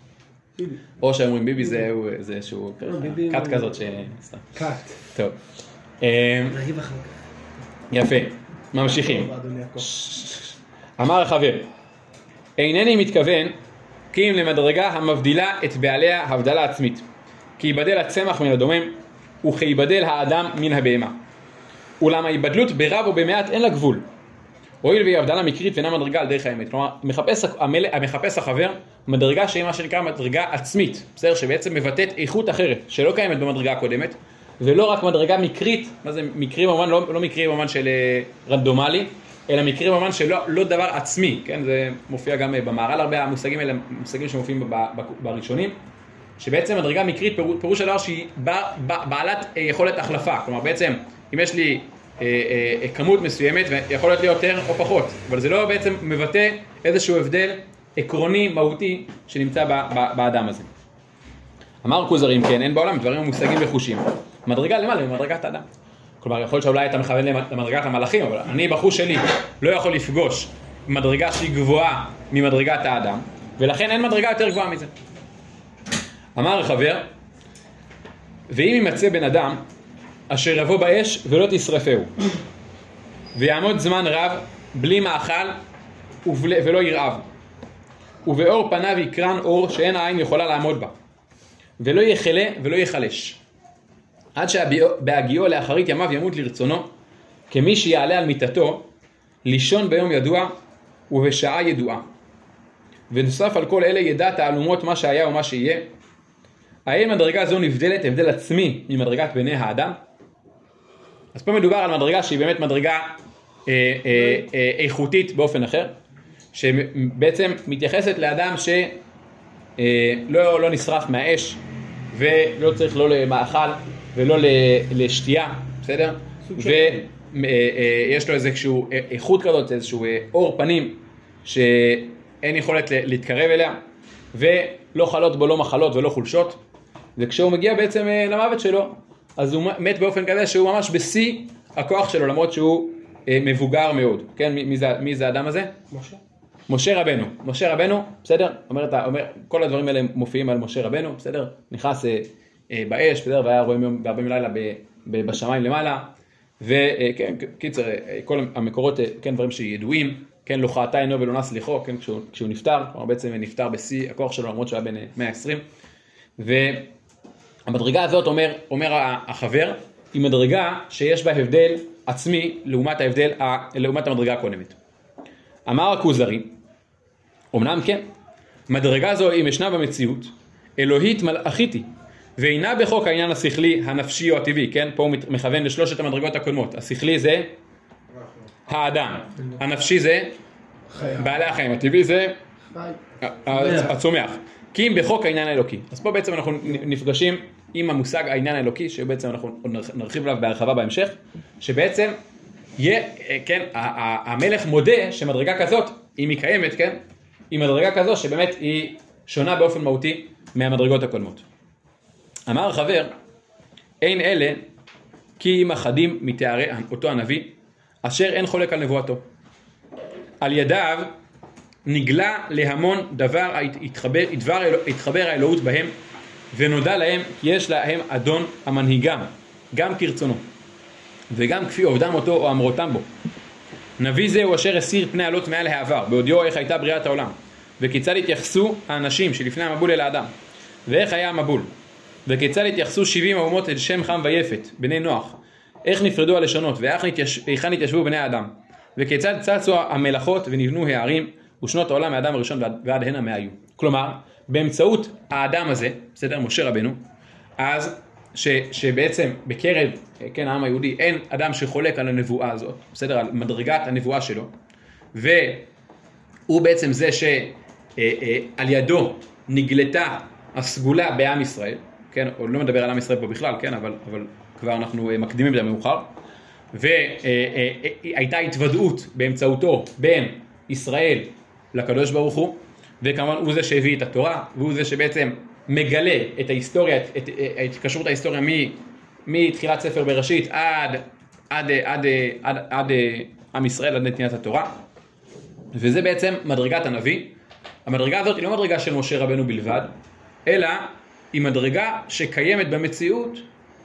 או שאומרים ביבי זה איזשהו קאט כזאת סתם. קאט. טוב. נגיב אחר כך. יפה, ממשיכים. אמר החבר, אינני מתכוון כי אם למדרגה המבדילה את בעליה הבדלה עצמית, כי ייבדל הצמח מן הדומם וכי ייבדל האדם מן הבהמה. אולם ההיבדלות ברב או במעט אין לה גבול. הואיל והיא הבדלה מקרית ואינה מדרגה על דרך האמת. כלומר, המחפש החבר מדרגה שהיא מה שנקרא מדרגה עצמית, בסדר? שבעצם מבטאת איכות אחרת, שלא קיימת במדרגה הקודמת, ולא רק מדרגה מקרית, מה זה מקרי במובן, לא מקרי במובן של רנדומלי, אלא מקרי במובן שלא דבר עצמי, כן? זה מופיע גם במהר"ל, הרבה המושגים האלה, מושגים שמופיעים בראשונים, שבעצם מדרגה מקרית פירוש הדבר שהיא בעלת יכולת החלפה, כלומר בעצם אם יש לי כמות מסוימת ויכול להיות לי יותר או פחות, אבל זה לא בעצם מבטא איזשהו הבדל עקרוני, מהותי, שנמצא באדם הזה. אמר כוזרי, כן, אין בעולם דברים המושגים לחושים. מדרגה למעלה ממדרגת האדם. כלומר, יכול להיות שאולי אתה מכוון למדרגת המלאכים, אבל אני בחוש שלי לא יכול לפגוש מדרגה שהיא גבוהה ממדרגת האדם, ולכן אין מדרגה יותר גבוהה מזה. אמר החבר, ואם יימצא בן אדם אשר יבוא באש ולא תשרפהו, ויעמוד זמן רב בלי מאכל ולא ירעב, ובאור פניו יקרן אור שאין העין יכולה לעמוד בה, ולא יחלה ולא יחלש, עד שבהגיעו לאחרית ימיו ימות לרצונו, כמי שיעלה על מיטתו, לישון ביום ידוע ובשעה ידועה. ונוסף על כל אלה ידע תעלומות מה שהיה ומה שיהיה. האם מדרגה זו נבדלת הבדל עצמי ממדרגת בני האדם? אז פה מדובר על מדרגה שהיא באמת מדרגה איכותית באופן אחר, שבעצם מתייחסת לאדם שלא נשרף מהאש, ולא צריך לא למאכל ולא לשתייה, בסדר? ויש לו איזשהו איכות כזאת, איזשהו אור פנים שאין יכולת להתקרב אליה, ולא חלות בו לא מחלות ולא חולשות, וכשהוא מגיע בעצם למוות שלו, אז הוא מת באופן כזה שהוא ממש בשיא הכוח שלו, למרות שהוא מבוגר מאוד. כן, מי זה האדם הזה? משה רבנו. משה רבנו, בסדר? כל הדברים האלה מופיעים על משה רבנו, בסדר? נכנס באש, בסדר? והיה רואים בהרבה מלילה בשמיים למעלה, וכן, קיצר, כל המקורות, כן, דברים שידועים, כן, לא חטא עינו ולא נס ליחו, כן, כשהוא נפטר, כלומר בעצם נפטר בשיא הכוח שלו, למרות שהוא היה בן 120, והמדרגה הזאת אומר החבר, היא מדרגה שיש בה הבדל עצמי לעומת המדרגה הקודמת. אמר הכוזרי, אמנם כן, מדרגה זו אם ישנה במציאות, אלוהית מלאכית היא, ואינה בחוק העניין השכלי, הנפשי או הטבעי, כן? פה הוא מכוון לשלושת המדרגות הקודמות. השכלי זה האדם, הנפשי זה בעלי החיים, הטבעי זה הצומח. כי אם בחוק העניין האלוקי. אז פה בעצם אנחנו נפגשים עם המושג העניין האלוקי, שבעצם אנחנו נרחיב עליו בהרחבה בהמשך, שבעצם כן, המלך מודה שמדרגה כזאת, אם היא קיימת, כן? היא מדרגה כזאת שבאמת היא שונה באופן מהותי מהמדרגות הקודמות. אמר החבר, אין אלה כי אם אחדים מתארי אותו הנביא, אשר אין חולק על נבואתו. על ידיו נגלה להמון דבר, התחבר האלוהות בהם, ונודע להם כי יש להם אדון המנהיגם, גם כרצונו, וגם כפי עובדם אותו או אמרותם בו. נביא זהו אשר הסיר פני עלות מעל העבר, בהודיעו איך הייתה בריאת העולם, וכיצד התייחסו האנשים שלפני המבול אל האדם, ואיך היה המבול, וכיצד התייחסו 70 האומות אל שם חם ויפת, בני נוח, איך נפרדו הלשונות, והיכן התיישבו בני האדם, וכיצד צצו המלאכות ונבנו הערים, ושנות העולם מהאדם הראשון ועד הנה מה היו. כלומר, באמצעות האדם הזה, בסדר, משה רבנו, אז שבעצם בקרב, כן, העם היהודי, אין אדם שחולק על הנבואה הזאת, בסדר, על מדרגת הנבואה שלו, והוא בעצם זה שעל ידו נגלתה הסגולה בעם ישראל, כן, או לא מדבר על עם ישראל פה בכלל, כן, אבל כבר אנחנו מקדימים את המאוחר, והייתה התוודעות באמצעותו בין ישראל לקדוש ברוך הוא, וכמובן הוא זה שהביא את התורה, והוא זה שבעצם מגלה את ההיסטוריה, את התקשרות ההיסטוריה מתחילת ספר בראשית עד עם ישראל, עד נתינת התורה, וזה בעצם מדרגת הנביא. המדרגה הזאת היא לא מדרגה של משה רבנו בלבד, אלא היא מדרגה שקיימת במציאות,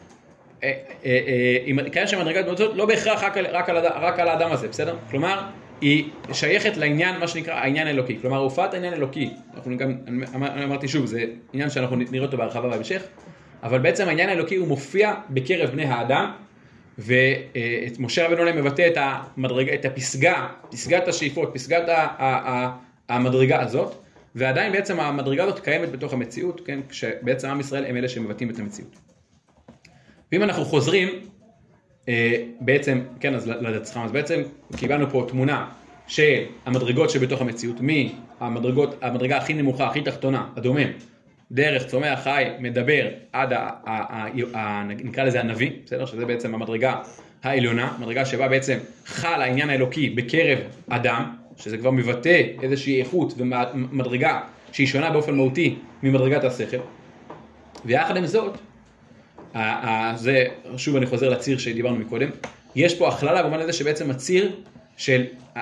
קיימת שמדרגת במציאות לא בהכרח רק על האדם הזה, בסדר? כלומר, היא שייכת לעניין, מה שנקרא העניין האלוקי, כלומר הופעת העניין האלוקי, אמרתי שוב, זה עניין שאנחנו נראה אותו בהרחבה בהמשך, אבל בעצם העניין האלוקי הוא מופיע בקרב בני האדם, ומשה רבנו עליהם מבטא את פסגת השאיפות, פסגת המדרגה הזאת, ועדיין בעצם המדרגה הזאת קיימת בתוך המציאות, כן? כשבעצם עם ישראל הם אלה שמבטאים את המציאות. ואם אנחנו חוזרים, בעצם, כן, אז לדצחם, אז בעצם קיבלנו פה תמונה של המדרגות שבתוך המציאות, המדרגה הכי נמוכה, הכי תחתונה, הדומם, דרך צומח חי, מדבר, עד נקרא לזה הנביא, בסדר? שזה בעצם המדרגה העליונה, מדרגה שבה בעצם חל העניין האלוקי בקרב אדם, שזה כבר מבטא איזושהי איכות ומדרגה שהיא שונה באופן מהותי ממדרגת השכל. ויחד עם זאת, זה, שוב אני חוזר לציר שדיברנו מקודם, יש פה הכללה במובן הזה שבעצם הציר של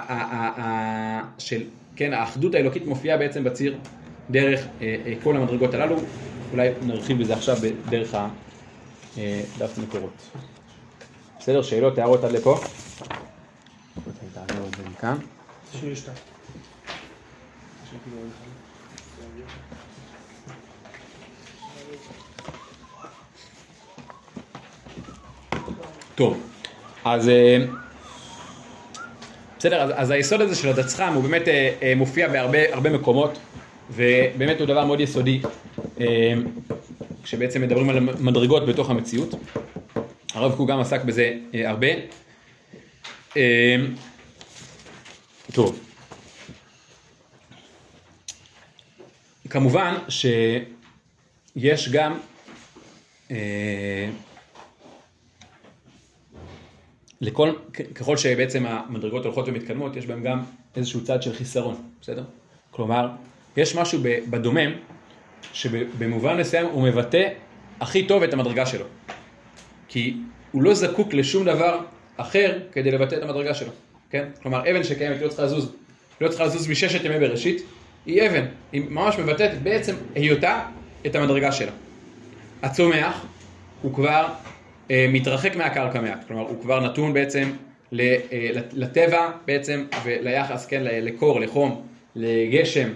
כן, האחדות האלוקית מופיעה בעצם בציר דרך כל המדרגות הללו. אולי נרחיב בזה עכשיו בדרך דף מקורות. בסדר, שאלות, הערות עד לפה? תעבור את זה מכאן. שיר 2. טוב, אז בסדר, אז היסוד הזה של הדצחם הוא באמת מופיע בהרבה מקומות, ובאמת הוא דבר מאוד יסודי, כשבעצם מדברים על מדרגות בתוך המציאות. הרב קוק גם עסק בזה הרבה. טוב, כמובן שיש גם ככל שבעצם המדרגות הולכות ומתקדמות, יש בהם גם איזשהו צד של חיסרון, בסדר? כלומר, יש משהו בדומם, שבמובן מסוים הוא מבטא הכי טוב את המדרגה שלו. כי הוא לא זקוק לשום דבר אחר כדי לבטא את המדרגה שלו, כן? כלומר, אבן שקיימת לא צריכה לזוז מששת ימי בראשית, היא אבן, היא ממש מבטאת בעצם היותה את המדרגה שלה. הצומח הוא כבר מתרחק מהקרקע מעט, כלומר הוא כבר נתון בעצם לטבע בעצם וליחס, כן, לקור, לחום, לגשם,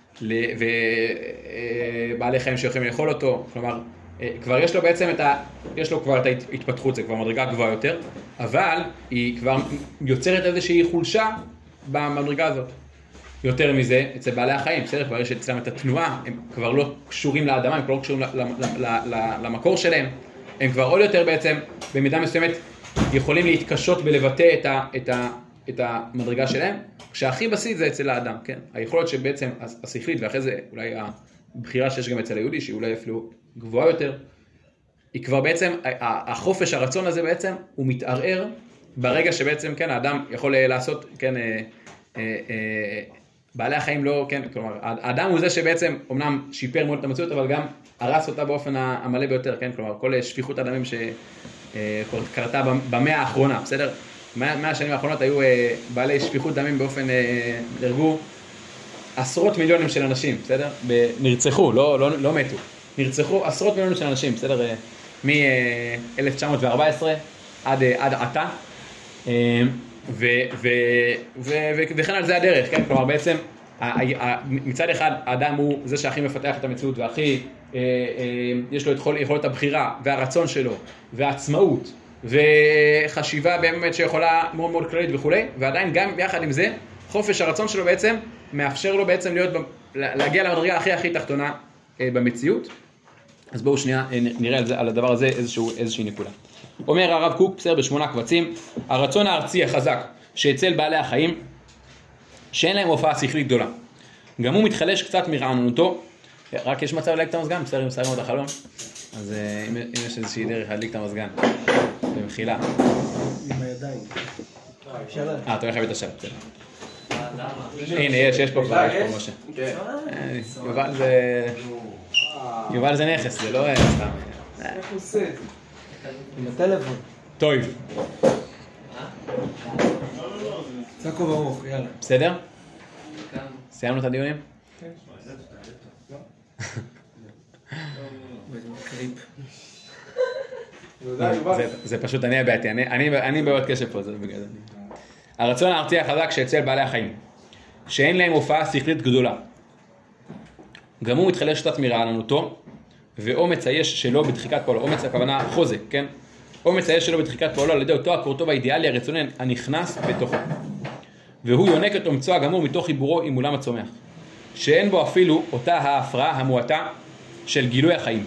ובעלי חיים שיכולים לאכול אותו, כלומר כבר יש לו בעצם יש לו כבר את ההתפתחות, זה כבר מדרגה גבוהה יותר, אבל היא כבר יוצרת איזושהי חולשה במדרגה הזאת. יותר מזה, אצל בעלי החיים, בסדר, כבר יש אצלם את התנועה, הם כבר לא קשורים לאדמה, הם כבר לא קשורים למקור שלהם, הם כבר עוד יותר בעצם, במידה מסוימת, יכולים להתקשות בלבטא את המדרגה שלהם, כשהכי בסיס זה אצל האדם, כן? היכולת שבעצם השכלית, ואחרי זה אולי הבחירה שיש גם אצל היהודי, שהיא אולי אפילו גבוהה יותר, היא כבר בעצם, החופש, הרצון הזה בעצם, הוא מתערער ברגע שבעצם, כן, האדם יכול לעשות, כן, בעלי החיים לא, כן, כלומר, האדם הוא זה שבעצם אומנם שיפר מאוד את המציאות, אבל גם הרס אותה באופן המלא ביותר, כן, כלומר, כל שפיכות הדמים שקרתה במאה האחרונה, בסדר? 100 השנים האחרונות היו בעלי שפיכות דמים באופן, נהרגו עשרות מיליונים של אנשים, בסדר? נרצחו, לא מתו. נרצחו עשרות מיליונים של אנשים, בסדר? מ-1914 עד עתה. וכן על זה הדרך, כן? כלומר בעצם מצד אחד האדם הוא זה שהכי מפתח את המציאות והכי יש לו את יכולת הבחירה והרצון שלו והעצמאות וחשיבה באמת שיכולה מאוד מאוד כללית וכו', ועדיין גם ביחד עם זה חופש הרצון שלו בעצם מאפשר לו בעצם להגיע למדרגה הכי תחתונה במציאות. אז בואו שנייה נראה על הדבר הזה איזושהי נקודה. אומר הרב קוק, בסדר, ב8 קבצים, הרצון הארצי החזק שאצל בעלי החיים, שאין להם הופעה שכלית גדולה. גם הוא מתחלש קצת מרעננותו, רק יש מצב להדליק את המזגן, בסדר, אם שמים את החלון, אז אם יש איזושהי דרך להדליק את המזגן, במחילה. עם הידיים. אתה הולך להביא את השם, בסדר. הנה, יש פה כבר, יש פה משה. יובל זה נכס, זה לא סתם. איך הוא עושה? עם הטלפון. טוב. צעקו ברוך, יאללה. בסדר? סיימנו את הדיונים? כן. זה פשוט אני הבעתי, אני בעיות קשב פה, זה בגלל זה. הרצון הארצי החזק שאצל בעלי החיים, שאין להם הופעה שכלית גדולה. גם הוא מתחלש קצת מרעננותו, ואומץ היש שלו בדחיקת פועלו, אומץ הכוונה חוזק, כן? אומץ היש שלו בדחיקת פועלו על ידי אותו הקורטוב האידיאלי הרצוני הנכנס בתוכו. והוא יונק את אומצו הגמור מתוך חיבורו עם עולם הצומח, שאין בו אפילו אותה ההפרעה המועטה של גילוי החיים.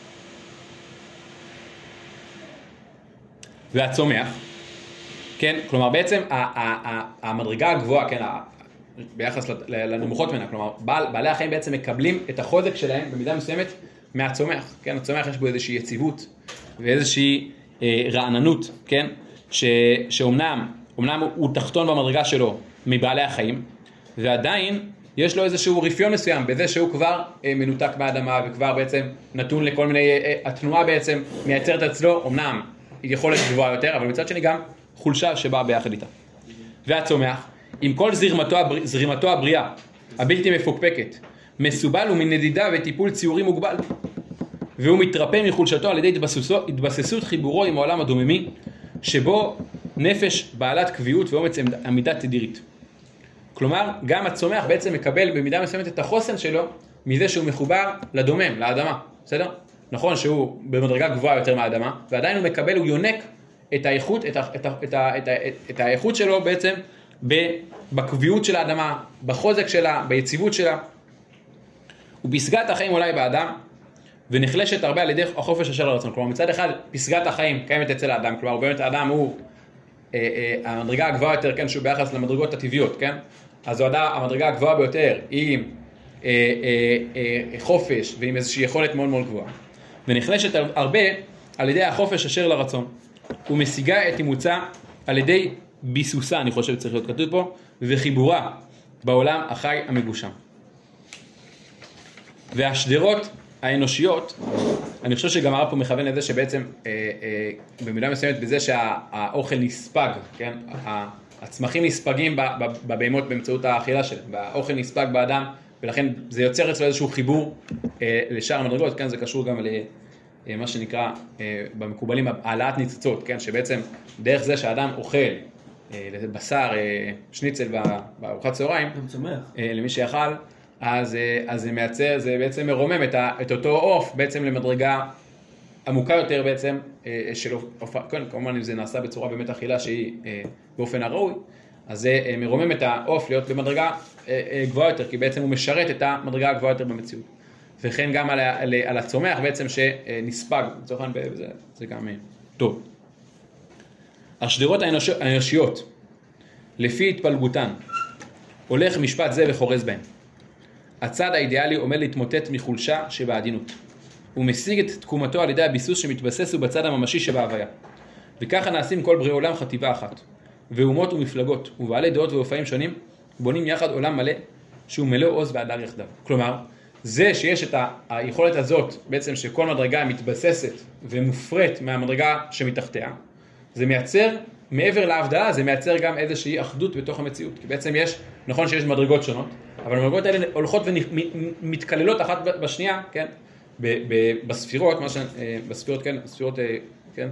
והצומח, כן? כלומר בעצם המדרגה הגבוהה, כן? ביחס לנמוכות ממנה, כלומר בעלי החיים בעצם מקבלים את החוזק שלהם במידה מסוימת מהצומח, כן? הצומח יש בו איזושהי יציבות ואיזושהי רעננות, כן? שאומנם הוא תחתון במדרגה שלו מבעלי החיים, ועדיין יש לו איזשהו רפיון מסוים בזה שהוא כבר מנותק מהאדמה וכבר בעצם נתון לכל מיני, התנועה בעצם מייצרת אצלו, אומנם יכולת גבוהה יותר, אבל מצד שני גם חולשה שבאה ביחד איתה. והצומח, עם כל זרימתו הבריאה, הבלתי מפוקפקת, מסובל ומנדידה וטיפול ציורי מוגבל. והוא מתרפא מחולשתו על ידי התבססות חיבורו עם העולם הדוממי, שבו נפש בעלת קביעות ואומץ עמידה תדירית. כלומר, גם הצומח בעצם מקבל במידה מסוימת את החוסן שלו, מזה שהוא מחובר לדומם, לאדמה. בסדר? נכון שהוא במדרגה גבוהה יותר מהאדמה, ועדיין הוא מקבל, הוא יונק את האיכות, את האיכות שלו בעצם בקביעות של האדמה, בחוזק שלה, ביציבות שלה. ופסגת החיים אולי באדם, ונחלשת הרבה על ידי החופש אשר לרצון. כלומר, מצד אחד, פסגת החיים קיימת אצל האדם, כלומר, באמת האדם הוא המדרגה הגבוהה יותר, כן, שהוא ביחס למדרגות הטבעיות, כן? אז המדרגה הגבוהה ביותר היא חופש ועם איזושהי יכולת מאוד מאוד גבוהה. ונחלשת הרבה על ידי החופש אשר לרצון. ומשיגה את אימוצה על ידי ביסוסה, אני חושב צריך להיות כתוב פה, וחיבורה בעולם החי המגושם. והשדרות האנושיות, אני חושב שגם הרב פה מכוון לזה שבעצם במידה מסוימת בזה שהאוכל נספג, כן? הצמחים נספגים בבהמות באמצעות האכילה שלהם, והאוכל נספג באדם, ולכן זה יוצר אצלו איזשהו חיבור לשאר המדרגות, כן? זה קשור גם למה שנקרא במקובלים העלאת ניצוצות, כן? שבעצם דרך זה שהאדם אוכל בשר, שניצל בארוחת צהריים, למי שיאכל, אז זה מייצר, זה בעצם מרומם את אותו עוף בעצם למדרגה עמוקה יותר בעצם של עוף, כמובן אם זה נעשה בצורה באמת אכילה שהיא באופן הראוי, אז זה מרומם את העוף להיות במדרגה גבוהה יותר, כי בעצם הוא משרת את המדרגה הגבוהה יותר במציאות. וכן גם על הצומח בעצם שנספג, לצורך העניין זה גם טוב. השדרות האנושיות, לפי התפלגותן, הולך משפט זה וחורז בהם. הצד האידיאלי עומד להתמוטט מחולשה שבעדינות. הוא משיג את תקומתו על ידי הביסוס שמתבסס בצד הממשי שבהוויה. וככה נעשים כל בריאי עולם חטיבה אחת. ואומות ומפלגות ובעלי דעות ואופיים שונים בונים יחד עולם מלא שהוא מלא עוז והדר יחדיו. כלומר, זה שיש את היכולת הזאת בעצם שכל מדרגה מתבססת ומופרט מהמדרגה שמתחתיה, זה מייצר, מעבר להבדלה, זה מייצר גם איזושהי אחדות בתוך המציאות. כי בעצם יש, נכון שיש מדרגות שונות, אבל המדרגות האלה הולכות ומתקללות אחת בשנייה, כן? בספירות, בספירות, כן, בספירות, כן?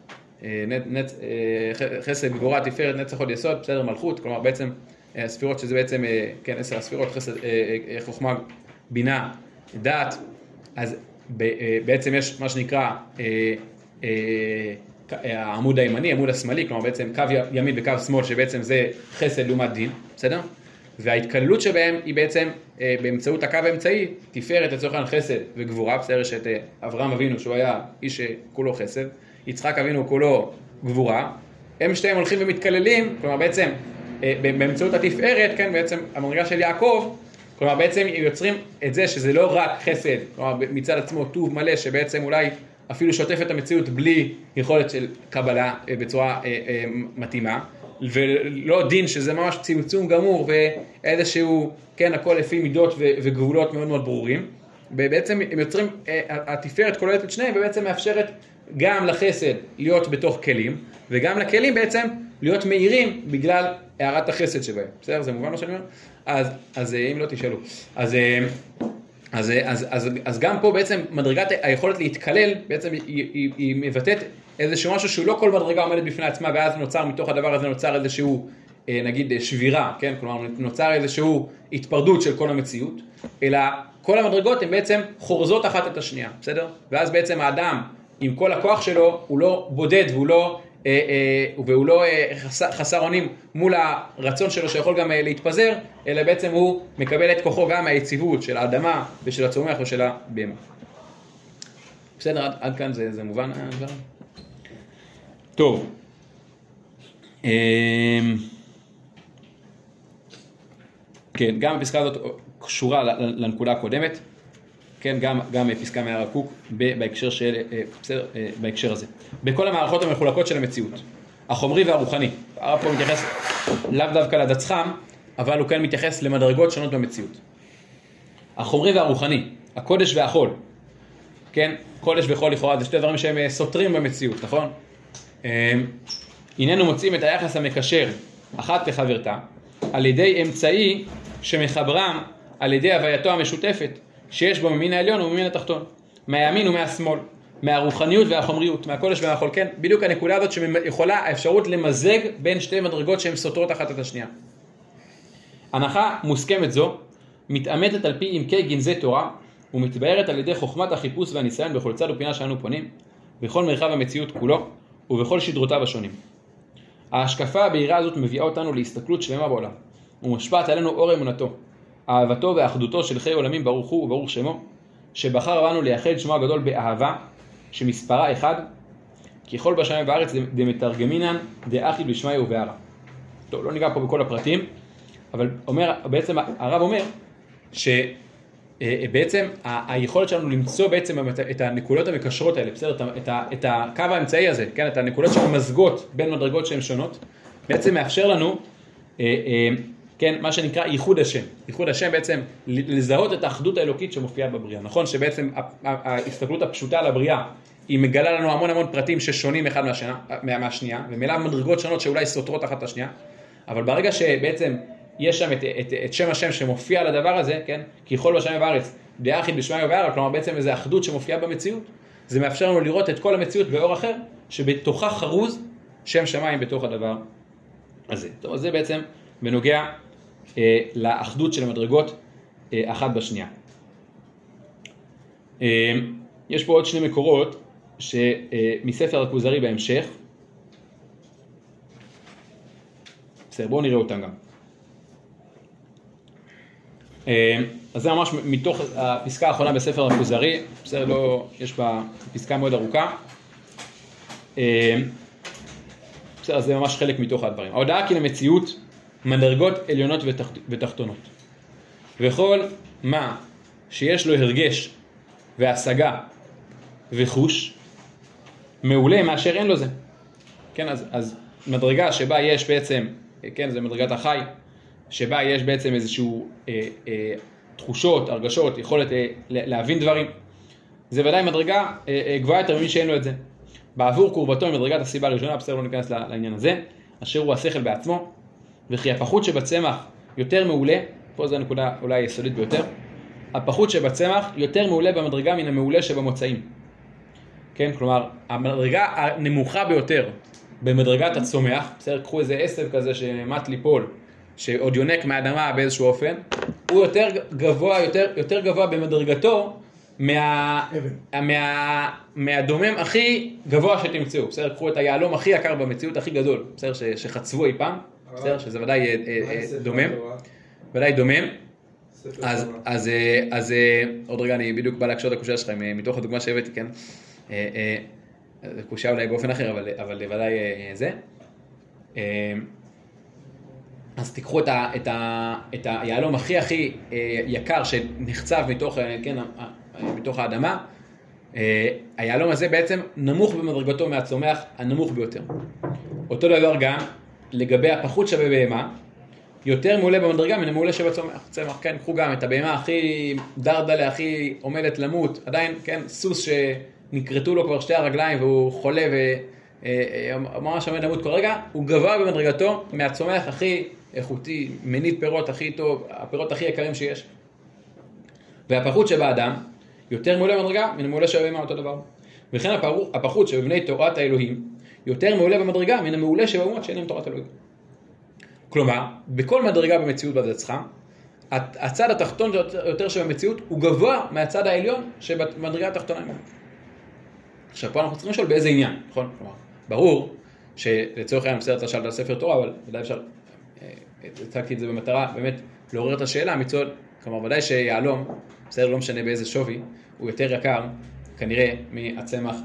חסד, גבורה, תפארת, נצח, הוד, יסוד, בסדר, מלכות, כלומר בעצם הספירות שזה בעצם, כן, 10 הספירות, חסד, חוכמה, בינה, דעת, אז בעצם יש מה שנקרא העמוד הימני, העמוד השמאלי, כלומר בעצם קו ימין וקו שמאל שבעצם זה חסד לעומת דין, בסדר? וההתקללות שבהם היא בעצם באמצעות הקו האמצעי, תפארת לצורך העניין חסד וגבורה, בסדר, יש את אברהם אבינו שהוא היה איש כולו חסד, יצחק אבינו כולו גבורה, הם שתיהם הולכים ומתקללים, כלומר בעצם באמצעות התפארת, כן, בעצם המדרגה של יעקב, כלומר בעצם יוצרים את זה שזה לא רק חסד, כלומר מצד עצמו טוב מלא שבעצם אולי אפילו שוטף את המציאות בלי יכולת של קבלה בצורה מתאימה, ולא דין שזה ממש צמצום גמור ואיזשהו, כן, הכל לפי מידות וגבולות מאוד מאוד ברורים, ובעצם הם יוצרים, התפארת כוללת את שניהם ובעצם מאפשרת גם לחסד להיות בתוך כלים, וגם לכלים בעצם להיות מהירים בגלל הערת החסד שבהם. בסדר? זה מובן מה שאני אומר? אז אם לא תשאלו. אז גם פה בעצם מדרגת היכולת להתקלל, בעצם היא מבטאת איזשהו משהו שהוא לא כל מדרגה עומדת בפני עצמה, ואז נוצר מתוך הדבר הזה נוצר איזשהו, נגיד, שבירה, כן? כלומר, נוצר איזשהו התפרדות של כל המציאות, אלא כל המדרגות הן בעצם חורזות אחת את השנייה, בסדר? ואז בעצם האדם, עם כל הכוח שלו, הוא לא בודד והוא לא חסר אונים מול הרצון שלו שיכול גם להתפזר, אלא בעצם הוא מקבל את כוחו גם מהיציבות של האדמה ושל הצומח ושל הבהמה. בסדר, עד כאן זה מובן? טוב. כן, גם הפסקה הזאת קשורה לנקודה הקודמת. כן, גם פסקה מהרב קוק בהקשר הזה. בכל המערכות המחולקות של המציאות, החומרי והרוחני, הרב פה מתייחס לאו דווקא לדץ חם, אבל הוא כן מתייחס למדרגות שונות במציאות. החומרי והרוחני, הקודש והחול, כן, קודש וחול לכאורה, זה שתי דברים שהם סותרים במציאות, נכון? הננו מוצאים את היחס המקשר אחת לחברתה, על ידי אמצעי שמחברם על ידי הווייתו המשותפת, שיש בו ממין העליון וממין התחתון, מהימין ומהשמאל, מהרוחניות והחומריות, מהקודש והחול, כן? בדיוק הנקודה הזאת שיכולה האפשרות למזג בין שתי מדרגות שהן סותרות אחת את השנייה. הנחה מוסכמת זו, מתאמתת על פי עמקי גנזי תורה, ומתבארת על ידי חוכמת החיפוש והניסיון בכל צד ופינה שאנו פונים, בכל מרחב המציאות כולו, ובכל שדרותיו השונים. ההשקפה הבהירה הזאת מביאה אותנו להסתכלות שלמה בעולם, ומשפעת עלינו אור אמונתו, אהבתו ואחדותו של חיי עולמים ברוך הוא וברוך שמו, שבחר בנו לייחד שמו הגדול באהבה, שמספרה אחד, ככל בשמיים בארץ דמתרגמינן דאחיד בשמיא ובהרה. טוב, לא ניגע פה בכל הפרטים, אבל בעצם הרב אומר שבעצם היכולת שלנו למצוא בעצם את הנקודות המקשרות האלה, בסדר, את הקו האמצעי הזה, כן, את הנקודות שמזגות בין מדרגות שהן שונות, בעצם מאפשר לנו כן, מה שנקרא ייחוד השם. ייחוד השם בעצם לזהות את האחדות האלוקית שמופיעה בבריאה. נכון שבעצם ההסתכלות הפשוטה על הבריאה היא מגלה לנו המון פרטים ששונים אחד מהשנייה, ומלא מדרגות שונות שאולי סותרות אחת את השנייה, אבל ברגע שבעצם יש שם את שם השם שמופיע על הדבר הזה, כן, כי כל בשמיים בארץ דאחיד בשמיא ובהרה, כלומר בעצם איזו אחדות שמופיעה במציאות, זה מאפשר לנו לראות את כל המציאות באור אחר, שבתוכה חרוז שם שמיים בתוך הדבר הזה. טוב, אז זה בעצם בנוגע לאחדות של המדרגות אחת בשנייה. יש פה עוד שני מקורות מספר הכוזרי בהמשך. בסדר, בואו נראה אותם גם. אז זה ממש מתוך הפסקה האחרונה בספר הכוזרי, בסדר, לא, יש בה פסקה מאוד ארוכה. בסדר, זה ממש חלק מתוך הדברים. ההודעה כי למציאות מדרגות עליונות ותחתונות. וכל מה שיש לו הרגש והשגה וחוש, מעולה מאשר אין לו זה. כן, אז מדרגה שבה יש בעצם, כן, זה מדרגת החי, שבה יש בעצם איזשהו תחושות, הרגשות, יכולת להבין דברים. זה ודאי מדרגה גבוהה יותר ממי שאין לו את זה. בעבור קורבתו ממדרגת הסיבה הראשונה, בסדר, לא ניכנס לעניין הזה, אשר הוא השכל בעצמו, וכי הפחות שבצמח יותר מעולה פה זו הנקודה אולי יסודית ביותר, הפחות שבצמח יותר מעולה במדרגה מן המעולה שבמוצאים. כן, כלומר, המדרגה הנמוכה ביותר במדרגת הצומח, בסדר, קחו איזה עשב כזה שמט ליפול, שעוד יונק מהאדמה באיזשהו אופן, הוא יותר גבוה במדרגתו מהדומם הכי גבוה שתמצאו. בסדר, קחו את היעלום הכי יקר במציאות, הכי גדול, בסדר, שחצבו אי פעם, בסדר, שזה ודאי דומם, ודאי דומם. אז עוד רגע אני בדיוק בא להקשות הקושייה שלך מתוך הדוגמה שהבאתי, כן? זה קושייה אולי באופן אחר, אבל ודאי זה. אז תיקחו את היעלום הכי יקר שנחצב מתוך האדמה. היעלום הזה בעצם נמוך במדרגתו מהצומח הנמוך ביותר. אותו דבר גם לגבי הפחות שבבהמה, יותר מעולה במדרגה מן המעולה שבצומח. צמח, כן, קחו גם את הבהמה הכי דרדלה, הכי עומדת למות, עדיין, כן, סוס שנקרטו לו כבר שתי הרגליים והוא חולה וממש עומד למות כל רגע, הוא גבוה במדרגתו מהצומח הכי איכותי, מניב פירות הכי טוב, הפירות הכי יקרים שיש. והפחות שבאדם, יותר מעולה במדרגה מן המעולה שבבהמה אותו דבר. וכן הפחות שבבני תורת האלוהים, יותר מעולה במדרגה מן המעולה שבאומות שאינם תורת אלוהים. כלומר, בכל מדרגה במציאות בדצחה, הצד התחתון יותר שבמציאות הוא גבוה מהצד העליון שבמדרגה התחתונה. עכשיו, פה אנחנו צריכים לשאול באיזה עניין, נכון? כלומר, ברור שלצורך העניין בסדר שאלת על ספר תורה, אבל ודאי אפשר, הצגתי את זה במטרה, באמת לעורר את השאלה, מצוד, כלומר, ודאי שיעלום, בסדר, לא משנה באיזה שווי, הוא יותר יקר, כנראה, מהצמח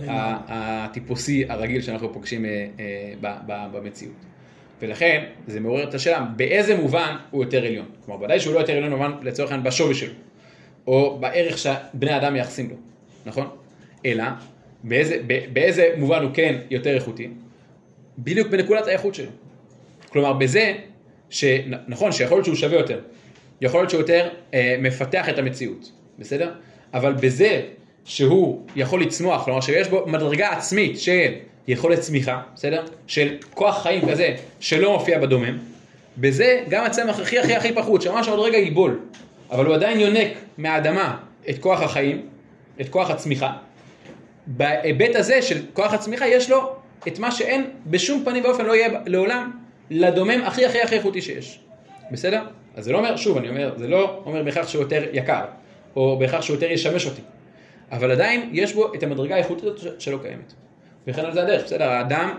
הטיפוסי הרגיל שאנחנו פוגשים במציאות. ולכן, זה מעורר את השאלה, באיזה מובן הוא יותר עליון. כלומר, ודאי שהוא לא יותר עליון מובן לצורך העניין בשווי שלו, או בערך שבני אדם מייחסים לו, נכון? אלא, באיזה מובן הוא כן יותר איכותי? בדיוק בנקודת האיכות שלו. כלומר, בזה, נכון, שיכול להיות שהוא שווה יותר, יכול להיות שהוא יותר מפתח את המציאות, בסדר? אבל בזה שהוא יכול לצמוח, כלומר שיש בו מדרגה עצמית של יכולת צמיחה, בסדר? של כוח חיים כזה שלא מופיע בדומם, בזה גם הצמח הכי פחות, שממש עוד רגע ייבול, אבל הוא עדיין יונק מהאדמה את כוח החיים, את כוח הצמיחה. בהיבט הזה של כוח הצמיחה יש לו את מה שאין בשום פנים ואופן לא יהיה לעולם לדומם הכי איכותי שיש. בסדר? אז זה לא אומר, שוב אני אומר, זה לא אומר בהכרח שהוא יותר יקר, או בהכרח שהוא יותר ישמש אותי. אבל עדיין יש בו את המדרגה האיכותית שלא קיימת. וכן על זה הדרך, בסדר? האדם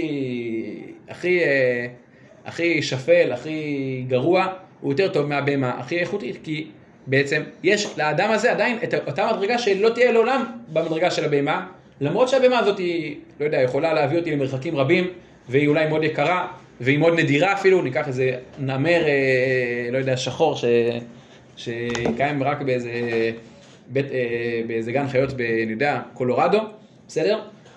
הכי שפל, הכי גרוע, הוא יותר טוב מהבהמה הכי איכותית, כי בעצם יש לאדם הזה עדיין את אותה מדרגה שלא תהיה לעולם במדרגה של הבהמה, למרות שהבהמה הזאת היא, לא יודע, יכולה להביא אותי למרחקים רבים, והיא אולי מאוד יקרה, והיא מאוד נדירה אפילו, ניקח איזה נמר, לא יודע, שחור, שקיים רק באיזה גן חיות אני יודע, קולורדו, בסדר?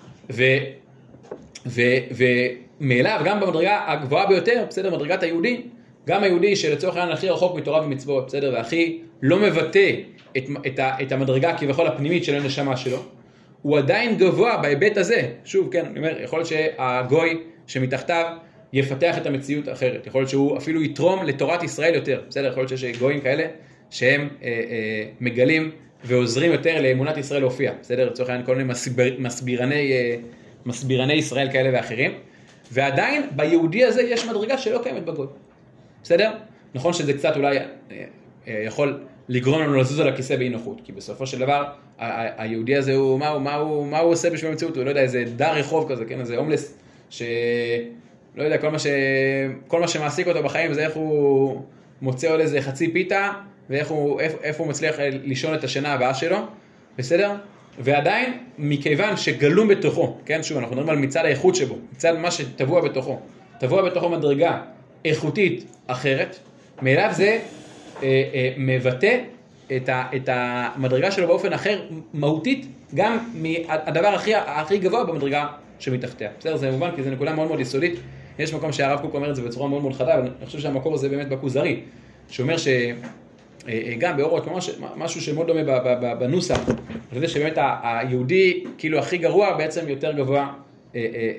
ומאליו, גם במדרגה הגבוהה ביותר, בסדר, מדרגת היהודי, גם היהודי שלצורך העניין הכי רחוק מתורה ומצוות, בסדר, והכי לא מבטא את המדרגה כביכול הפנימית של הנשמה שלו, הוא עדיין גבוה בהיבט הזה. שוב, כן, אני אומר, יכול להיות שהגוי שמתחתיו יפתח את המציאות אחרת, יכול להיות שהוא אפילו יתרום לתורת ישראל יותר, בסדר, יכול להיות שיש גויים כאלה שהם מגלים ועוזרים יותר לאמונת ישראל להופיע, בסדר, לצורך העניין כל מיני מסבירני ישראל כאלה ואחרים, ועדיין ביהודי הזה יש מדרגה שלא קיימת בגוי, בסדר? נכון שזה קצת אולי יכול לגרום לנו לזוז על הכיסא באי נוחות, כי בסופו של דבר היהודי הזה הוא, מה הוא עושה בשביל המציאות? הוא לא יודע, איזה דר רחוב כזה, כן, איזה הומלס, שלא יודע, כל מה שמעסיק אותו בחיים זה איך הוא מוצא עוד איזה חצי פיתה, ואיפה הוא מצליח לישון את השינה הבאה שלו, בסדר? ועדיין, מכיוון שגלום בתוכו, כן, שוב, אנחנו מדברים על מצד האיכות שבו, מצד מה שטבוע בתוכו, טבוע בתוכו מדרגה איכותית אחרת, מאליו זה מבטא את המדרגה שלו באופן אחר, מהותית, גם מהדבר הכי גבוה במדרגה שמתחתיה. בסדר, זה מובן, כי זה נקודה מאוד מאוד יסודית. יש מקום שהרב קוק אומר את זה בצורה מאוד מאוד חדה, אבל אני חושב שהמקור הזה באמת בכוזרי, שאומר שגם באורות, משהו שמאוד דומה בנוסח, על זה שבאמת היהודי כאילו הכי גרוע בעצם יותר גבוה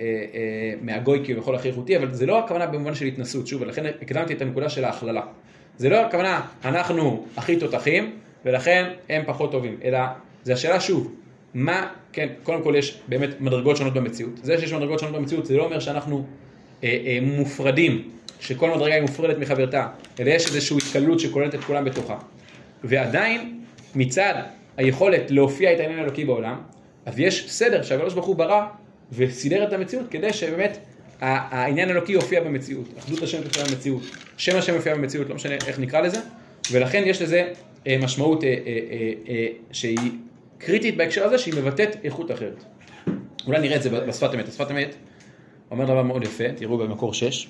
מהגוי כאילו בכל הכי איכותי, אבל זה לא הכוונה במובן של התנסות, שוב, ולכן הקדמתי את הנקודה של ההכללה. זה לא הכוונה, אנחנו הכי תותחים, ולכן הם פחות טובים, אלא זה השאלה שוב, מה, כן, קודם כל יש באמת מדרגות שונות במציאות. זה שיש מדרגות שונות במציאות, זה לא אומר שאנחנו מופרדים, שכל מדרגה היא מופרדת מחברתה, אלא יש איזושהי התקלות שכוללת את כולם בתוכה. ועדיין, מצד היכולת להופיע את העניין האלוקי בעולם, אז יש סדר שהקדוש ברוך הוא ברא וסידר את המציאות כדי שבאמת העניין האלוקי יופיע במציאות, אחדות השם תופיע במציאות, שם השם יופיע במציאות, לא משנה איך נקרא לזה, ולכן יש לזה משמעות שהיא קריטית בהקשר הזה, שהיא מבטאת איכות אחרת. אולי נראה את זה בשפת אמת. השפת אמת אומר דבר מאוד יפה, תראו במקור 6.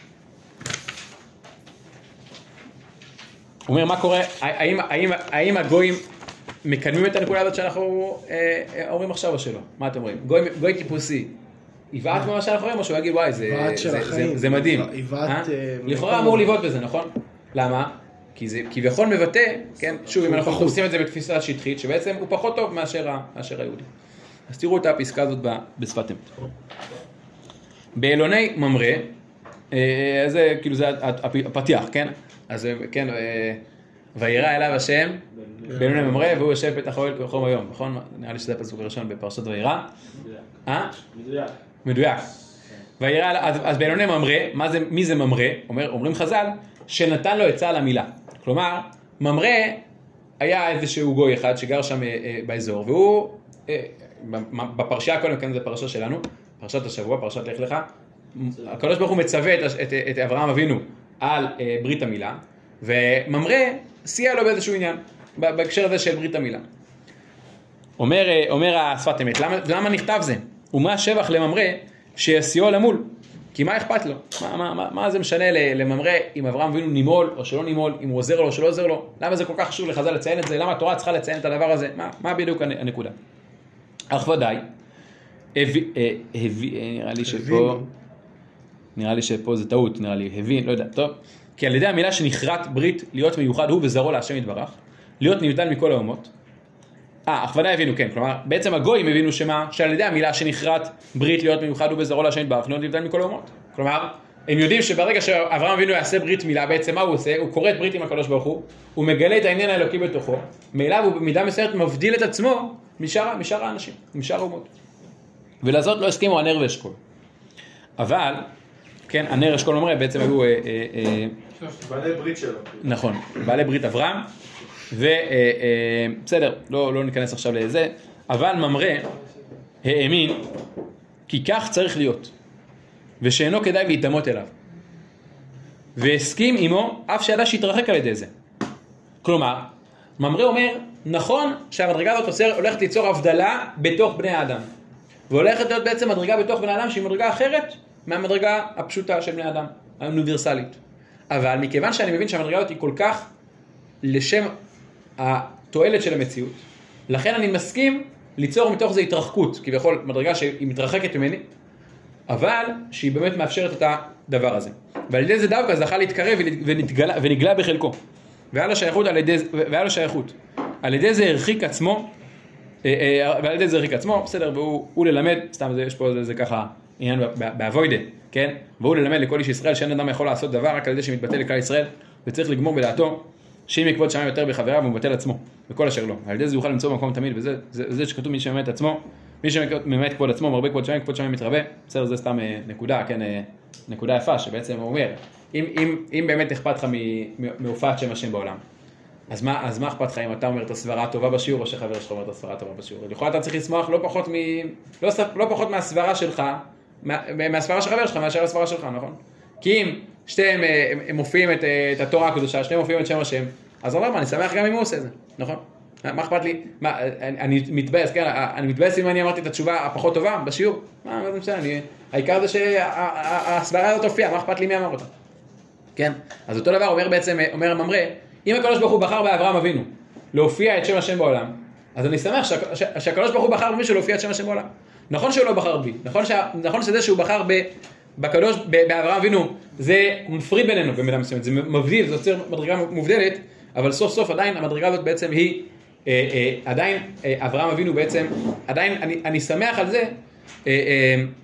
הוא אומר, מה קורה, האם הגויים מקדמים את הנקודה הזאת שאנחנו אומרים עכשיו או שלא? מה אתם אומרים? גוי טיפוסי, יבעט מה שאנחנו רואים או שהוא יגיד, וואי, זה מדהים. לכאורה אמור לבעוט בזה, נכון? למה? כי זה כביכול מבטא, כן, שוב, אם אנחנו תופסים את זה בתפיסה שטחית, שבעצם הוא פחות טוב מאשר היהודי. אז תראו את הפסקה הזאת בשפת אמת. באלוני ממרא, זה כאילו זה הפתיח, כן? אז כן, וירא אליו השם באלוני ממרא, והוא יושב פתח האוהל כחום היום, נכון? נראה לי שזה הפסוק הראשון בפרשת וירא. מדויק. מדויק. וירא, אז באלוני ממרא, מי זה ממרא? אומרים חז"ל, שנתן לו עצה על המילה. כלומר, ממרא היה איזשהו גוי אחד שגר שם באזור, והוא, בפרשייה קודם, כן, זה פרשה שלנו, פרשת השבוע, פרשת לך לך, הקדוש ברוך הוא מצווה את אברהם אבינו על ברית המילה, וממרא סייע לו באיזשהו עניין, בהקשר הזה של ברית המילה. אומר השפת אמת, למה נכתב זה? ומה שבח לממרא שיסיעו למול? כי מה אכפת לו? מה זה משנה לממרא אם אברהם אבינו נימול או שלא נימול, אם הוא עוזר לו או שלא עוזר לו? למה זה כל כך חשוב לחז"ל לציין את זה? למה התורה צריכה לציין את הדבר הזה? מה בדיוק הנקודה? אך ודאי, נראה לי שפה זה טעות, נראה לי, הבין, לא יודע, טוב. כי על ידי המילה שנכרת ברית להיות מיוחד הוא וזרעו להשם יתברך, להיות נבדל מכל האומות. אך ודאי הבינו, כן, כלומר, בעצם הגויים הבינו שעל ידי המילה שנכרת ברית להיות מיוחד הוא וזרעו להשם יתברך, להיות נבדל מכל האומות. כלומר, הם יודעים שברגע שאברהם אבינו יעשה ברית מילה, בעצם מה הוא עושה? הוא קורא את ברית עם הקדוש ברוך הוא מגלה את העניין האלוקי בתוכו, מאליו הוא במידה מסוימת מבדיל את עצמו משאר האנשים, משאר האומות. ולזאת לא הסכימו הנר ואשכול. אבל, כן, הנר אשכול אומר, בעצם היו בעלי ברית שלו. נכון, בעלי ברית אברהם, ובסדר, לא ניכנס עכשיו לזה, אבל ממרא האמין כי כך צריך להיות, ושאינו כדאי להתדמות אליו. והסכים עמו, אף שידע שהתרחק על ידי זה. כלומר, ממרא אומר, נכון שהמדרגה הזאת הולכת ליצור הבדלה בתוך בני האדם. והולכת להיות בעצם מדרגה בתוך בני האדם שהיא מדרגה אחרת מהמדרגה הפשוטה של בני האדם, האוניברסלית. אבל מכיוון שאני מבין שהמדרגה הזאת היא כל כך לשם התועלת של המציאות, לכן אני מסכים ליצור מתוך זה התרחקות, כביכול מדרגה שהיא מתרחקת ממני, אבל שהיא באמת מאפשרת את הדבר הזה. ועל ידי זה דווקא זכה להתקרב ונגלה בחלקו. ועל השייכות, על ידי זה הרחיק עצמו, ועל ידי זה הרחיק עצמו, בסדר, והוא ללמד, סתם יש פה זה ככה עניין באבוידה, כן? והוא ללמד לכל איש ישראל שאין אדם יכול לעשות דבר רק על ידי שמתבטל לכלל ישראל, וצריך לגמור בדעתו שאם יקבוד שמיים יותר בחבריו הוא מבטל עצמו, וכל אשר לא. על ידי זה יוכל למצוא במקום תמיד, וזה שכתוב מי שממת עצמו, מי שממת כבוד עצמו, מרבה כבוד שמיים מתרבה, בסדר, זה סתם נקודה, כן, נקודה יפה, שבעצם הוא אומר, אם באמת אכפת לך מהופעת שם השם בעולם, אז מה אכפת לך אם אתה אומר את הסברה הטובה בשיעור, או שחבר שלך אומר את הסברה הטובה בשיעור? לכאורה אתה צריך לשמוח לא פחות מהסברה שלך, מהסברה של חבר שלך, מאשר הסברה שלך, נכון? כי אם שתיהם מופיעים את התורה הקדושה, שתיהם מופיעים את שם השם, אז אומר, אני שמח גם אם הוא עושה זה, נכון? מה אכפת לי? אני מתבאס, כן? אני מתבאס אם אני אמרתי את התשובה הפחות טובה בשיעור? מה זה משנה? העיקר זה שהסברה הזאת הופיעה, מה אכפת לי מי אמר אותה? כן? אז אותו דבר אומר ממרא, אם הקדוש ברוך הוא בחר באברהם אבינו להופיע את שם השם בעולם, אז אני שמח שהקדוש ברוך הוא בחר במישהו להופיע את שם השם בעולם. נכון שהוא לא בחר בי, נכון שזה שהוא בחר באברהם אבינו, זה מפריד בינינו במידה מסוימת, זה מבדיל, זה יוצר מדרגה מובדלת, אבל סוף סוף עדיין המדרגה הזאת בעצם היא, עדיין אברהם אבינו בעצם, עדיין אני שמח על זה,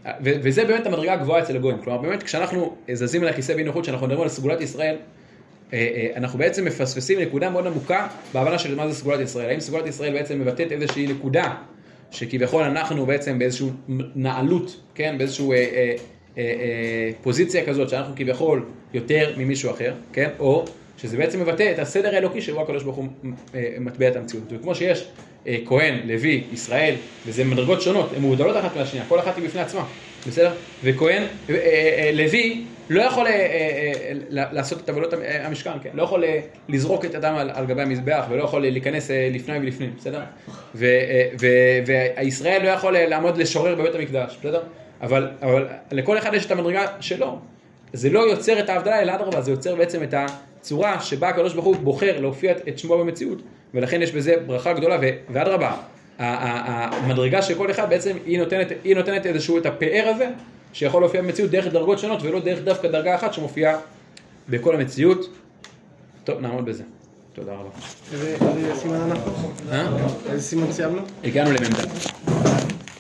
וזה באמת המדרגה הגבוהה אצל הגויים. כלומר באמת כשאנחנו זזים אל הכיסא בנוחות, שאנחנו מדברים על סגולת ישראל, אנחנו בעצם מפספסים נקודה מאוד עמוקה בהבנה של מה זה סגולת ישראל. האם סגולת ישראל בעצם מבטאת איזושהי נקודה, שכביכול אנחנו בעצם באיזושהי נעלות, כן? באיזושהי פוזיציה כזאת, שאנחנו כביכול יותר ממישהו אחר, כן? או שזה בעצם מבטא את הסדר האלוקי שבו הקדוש ברוך הוא מטבע את המציאות. וכמו שיש כהן, לוי, ישראל, וזה מדרגות שונות, הן מובדלות אחת מהשנייה, כל אחת היא בפני עצמה, בסדר? וכהן, לוי לא יכול לעשות את עבודות המשכן, כן? לא יכול לזרוק את הדם על גבי המזבח, ולא יכול להיכנס לפני ולפנים, בסדר? והישראל לא יכול לעמוד לשורר בבית המקדש, בסדר? אבל לכל אחד יש את המדרגה שלו. זה לא יוצר את ההבדלה, אלא אדרבה, זה יוצר בעצם את הצורה שבה הקדוש ברוך הוא בוחר להופיע את שמו במציאות, ולכן יש בזה ברכה גדולה, ואדרבה, המדרגה של כל אחד בעצם היא נותנת איזשהו את הפאר הזה, שיכול להופיע במציאות דרך דרגות שונות, ולא דרך דווקא דרגה אחת שמופיעה בכל המציאות. טוב, נעמוד בזה. תודה רבה. איזה סימן אנחנו? איזה סימן סיימנו? הגענו לממדה.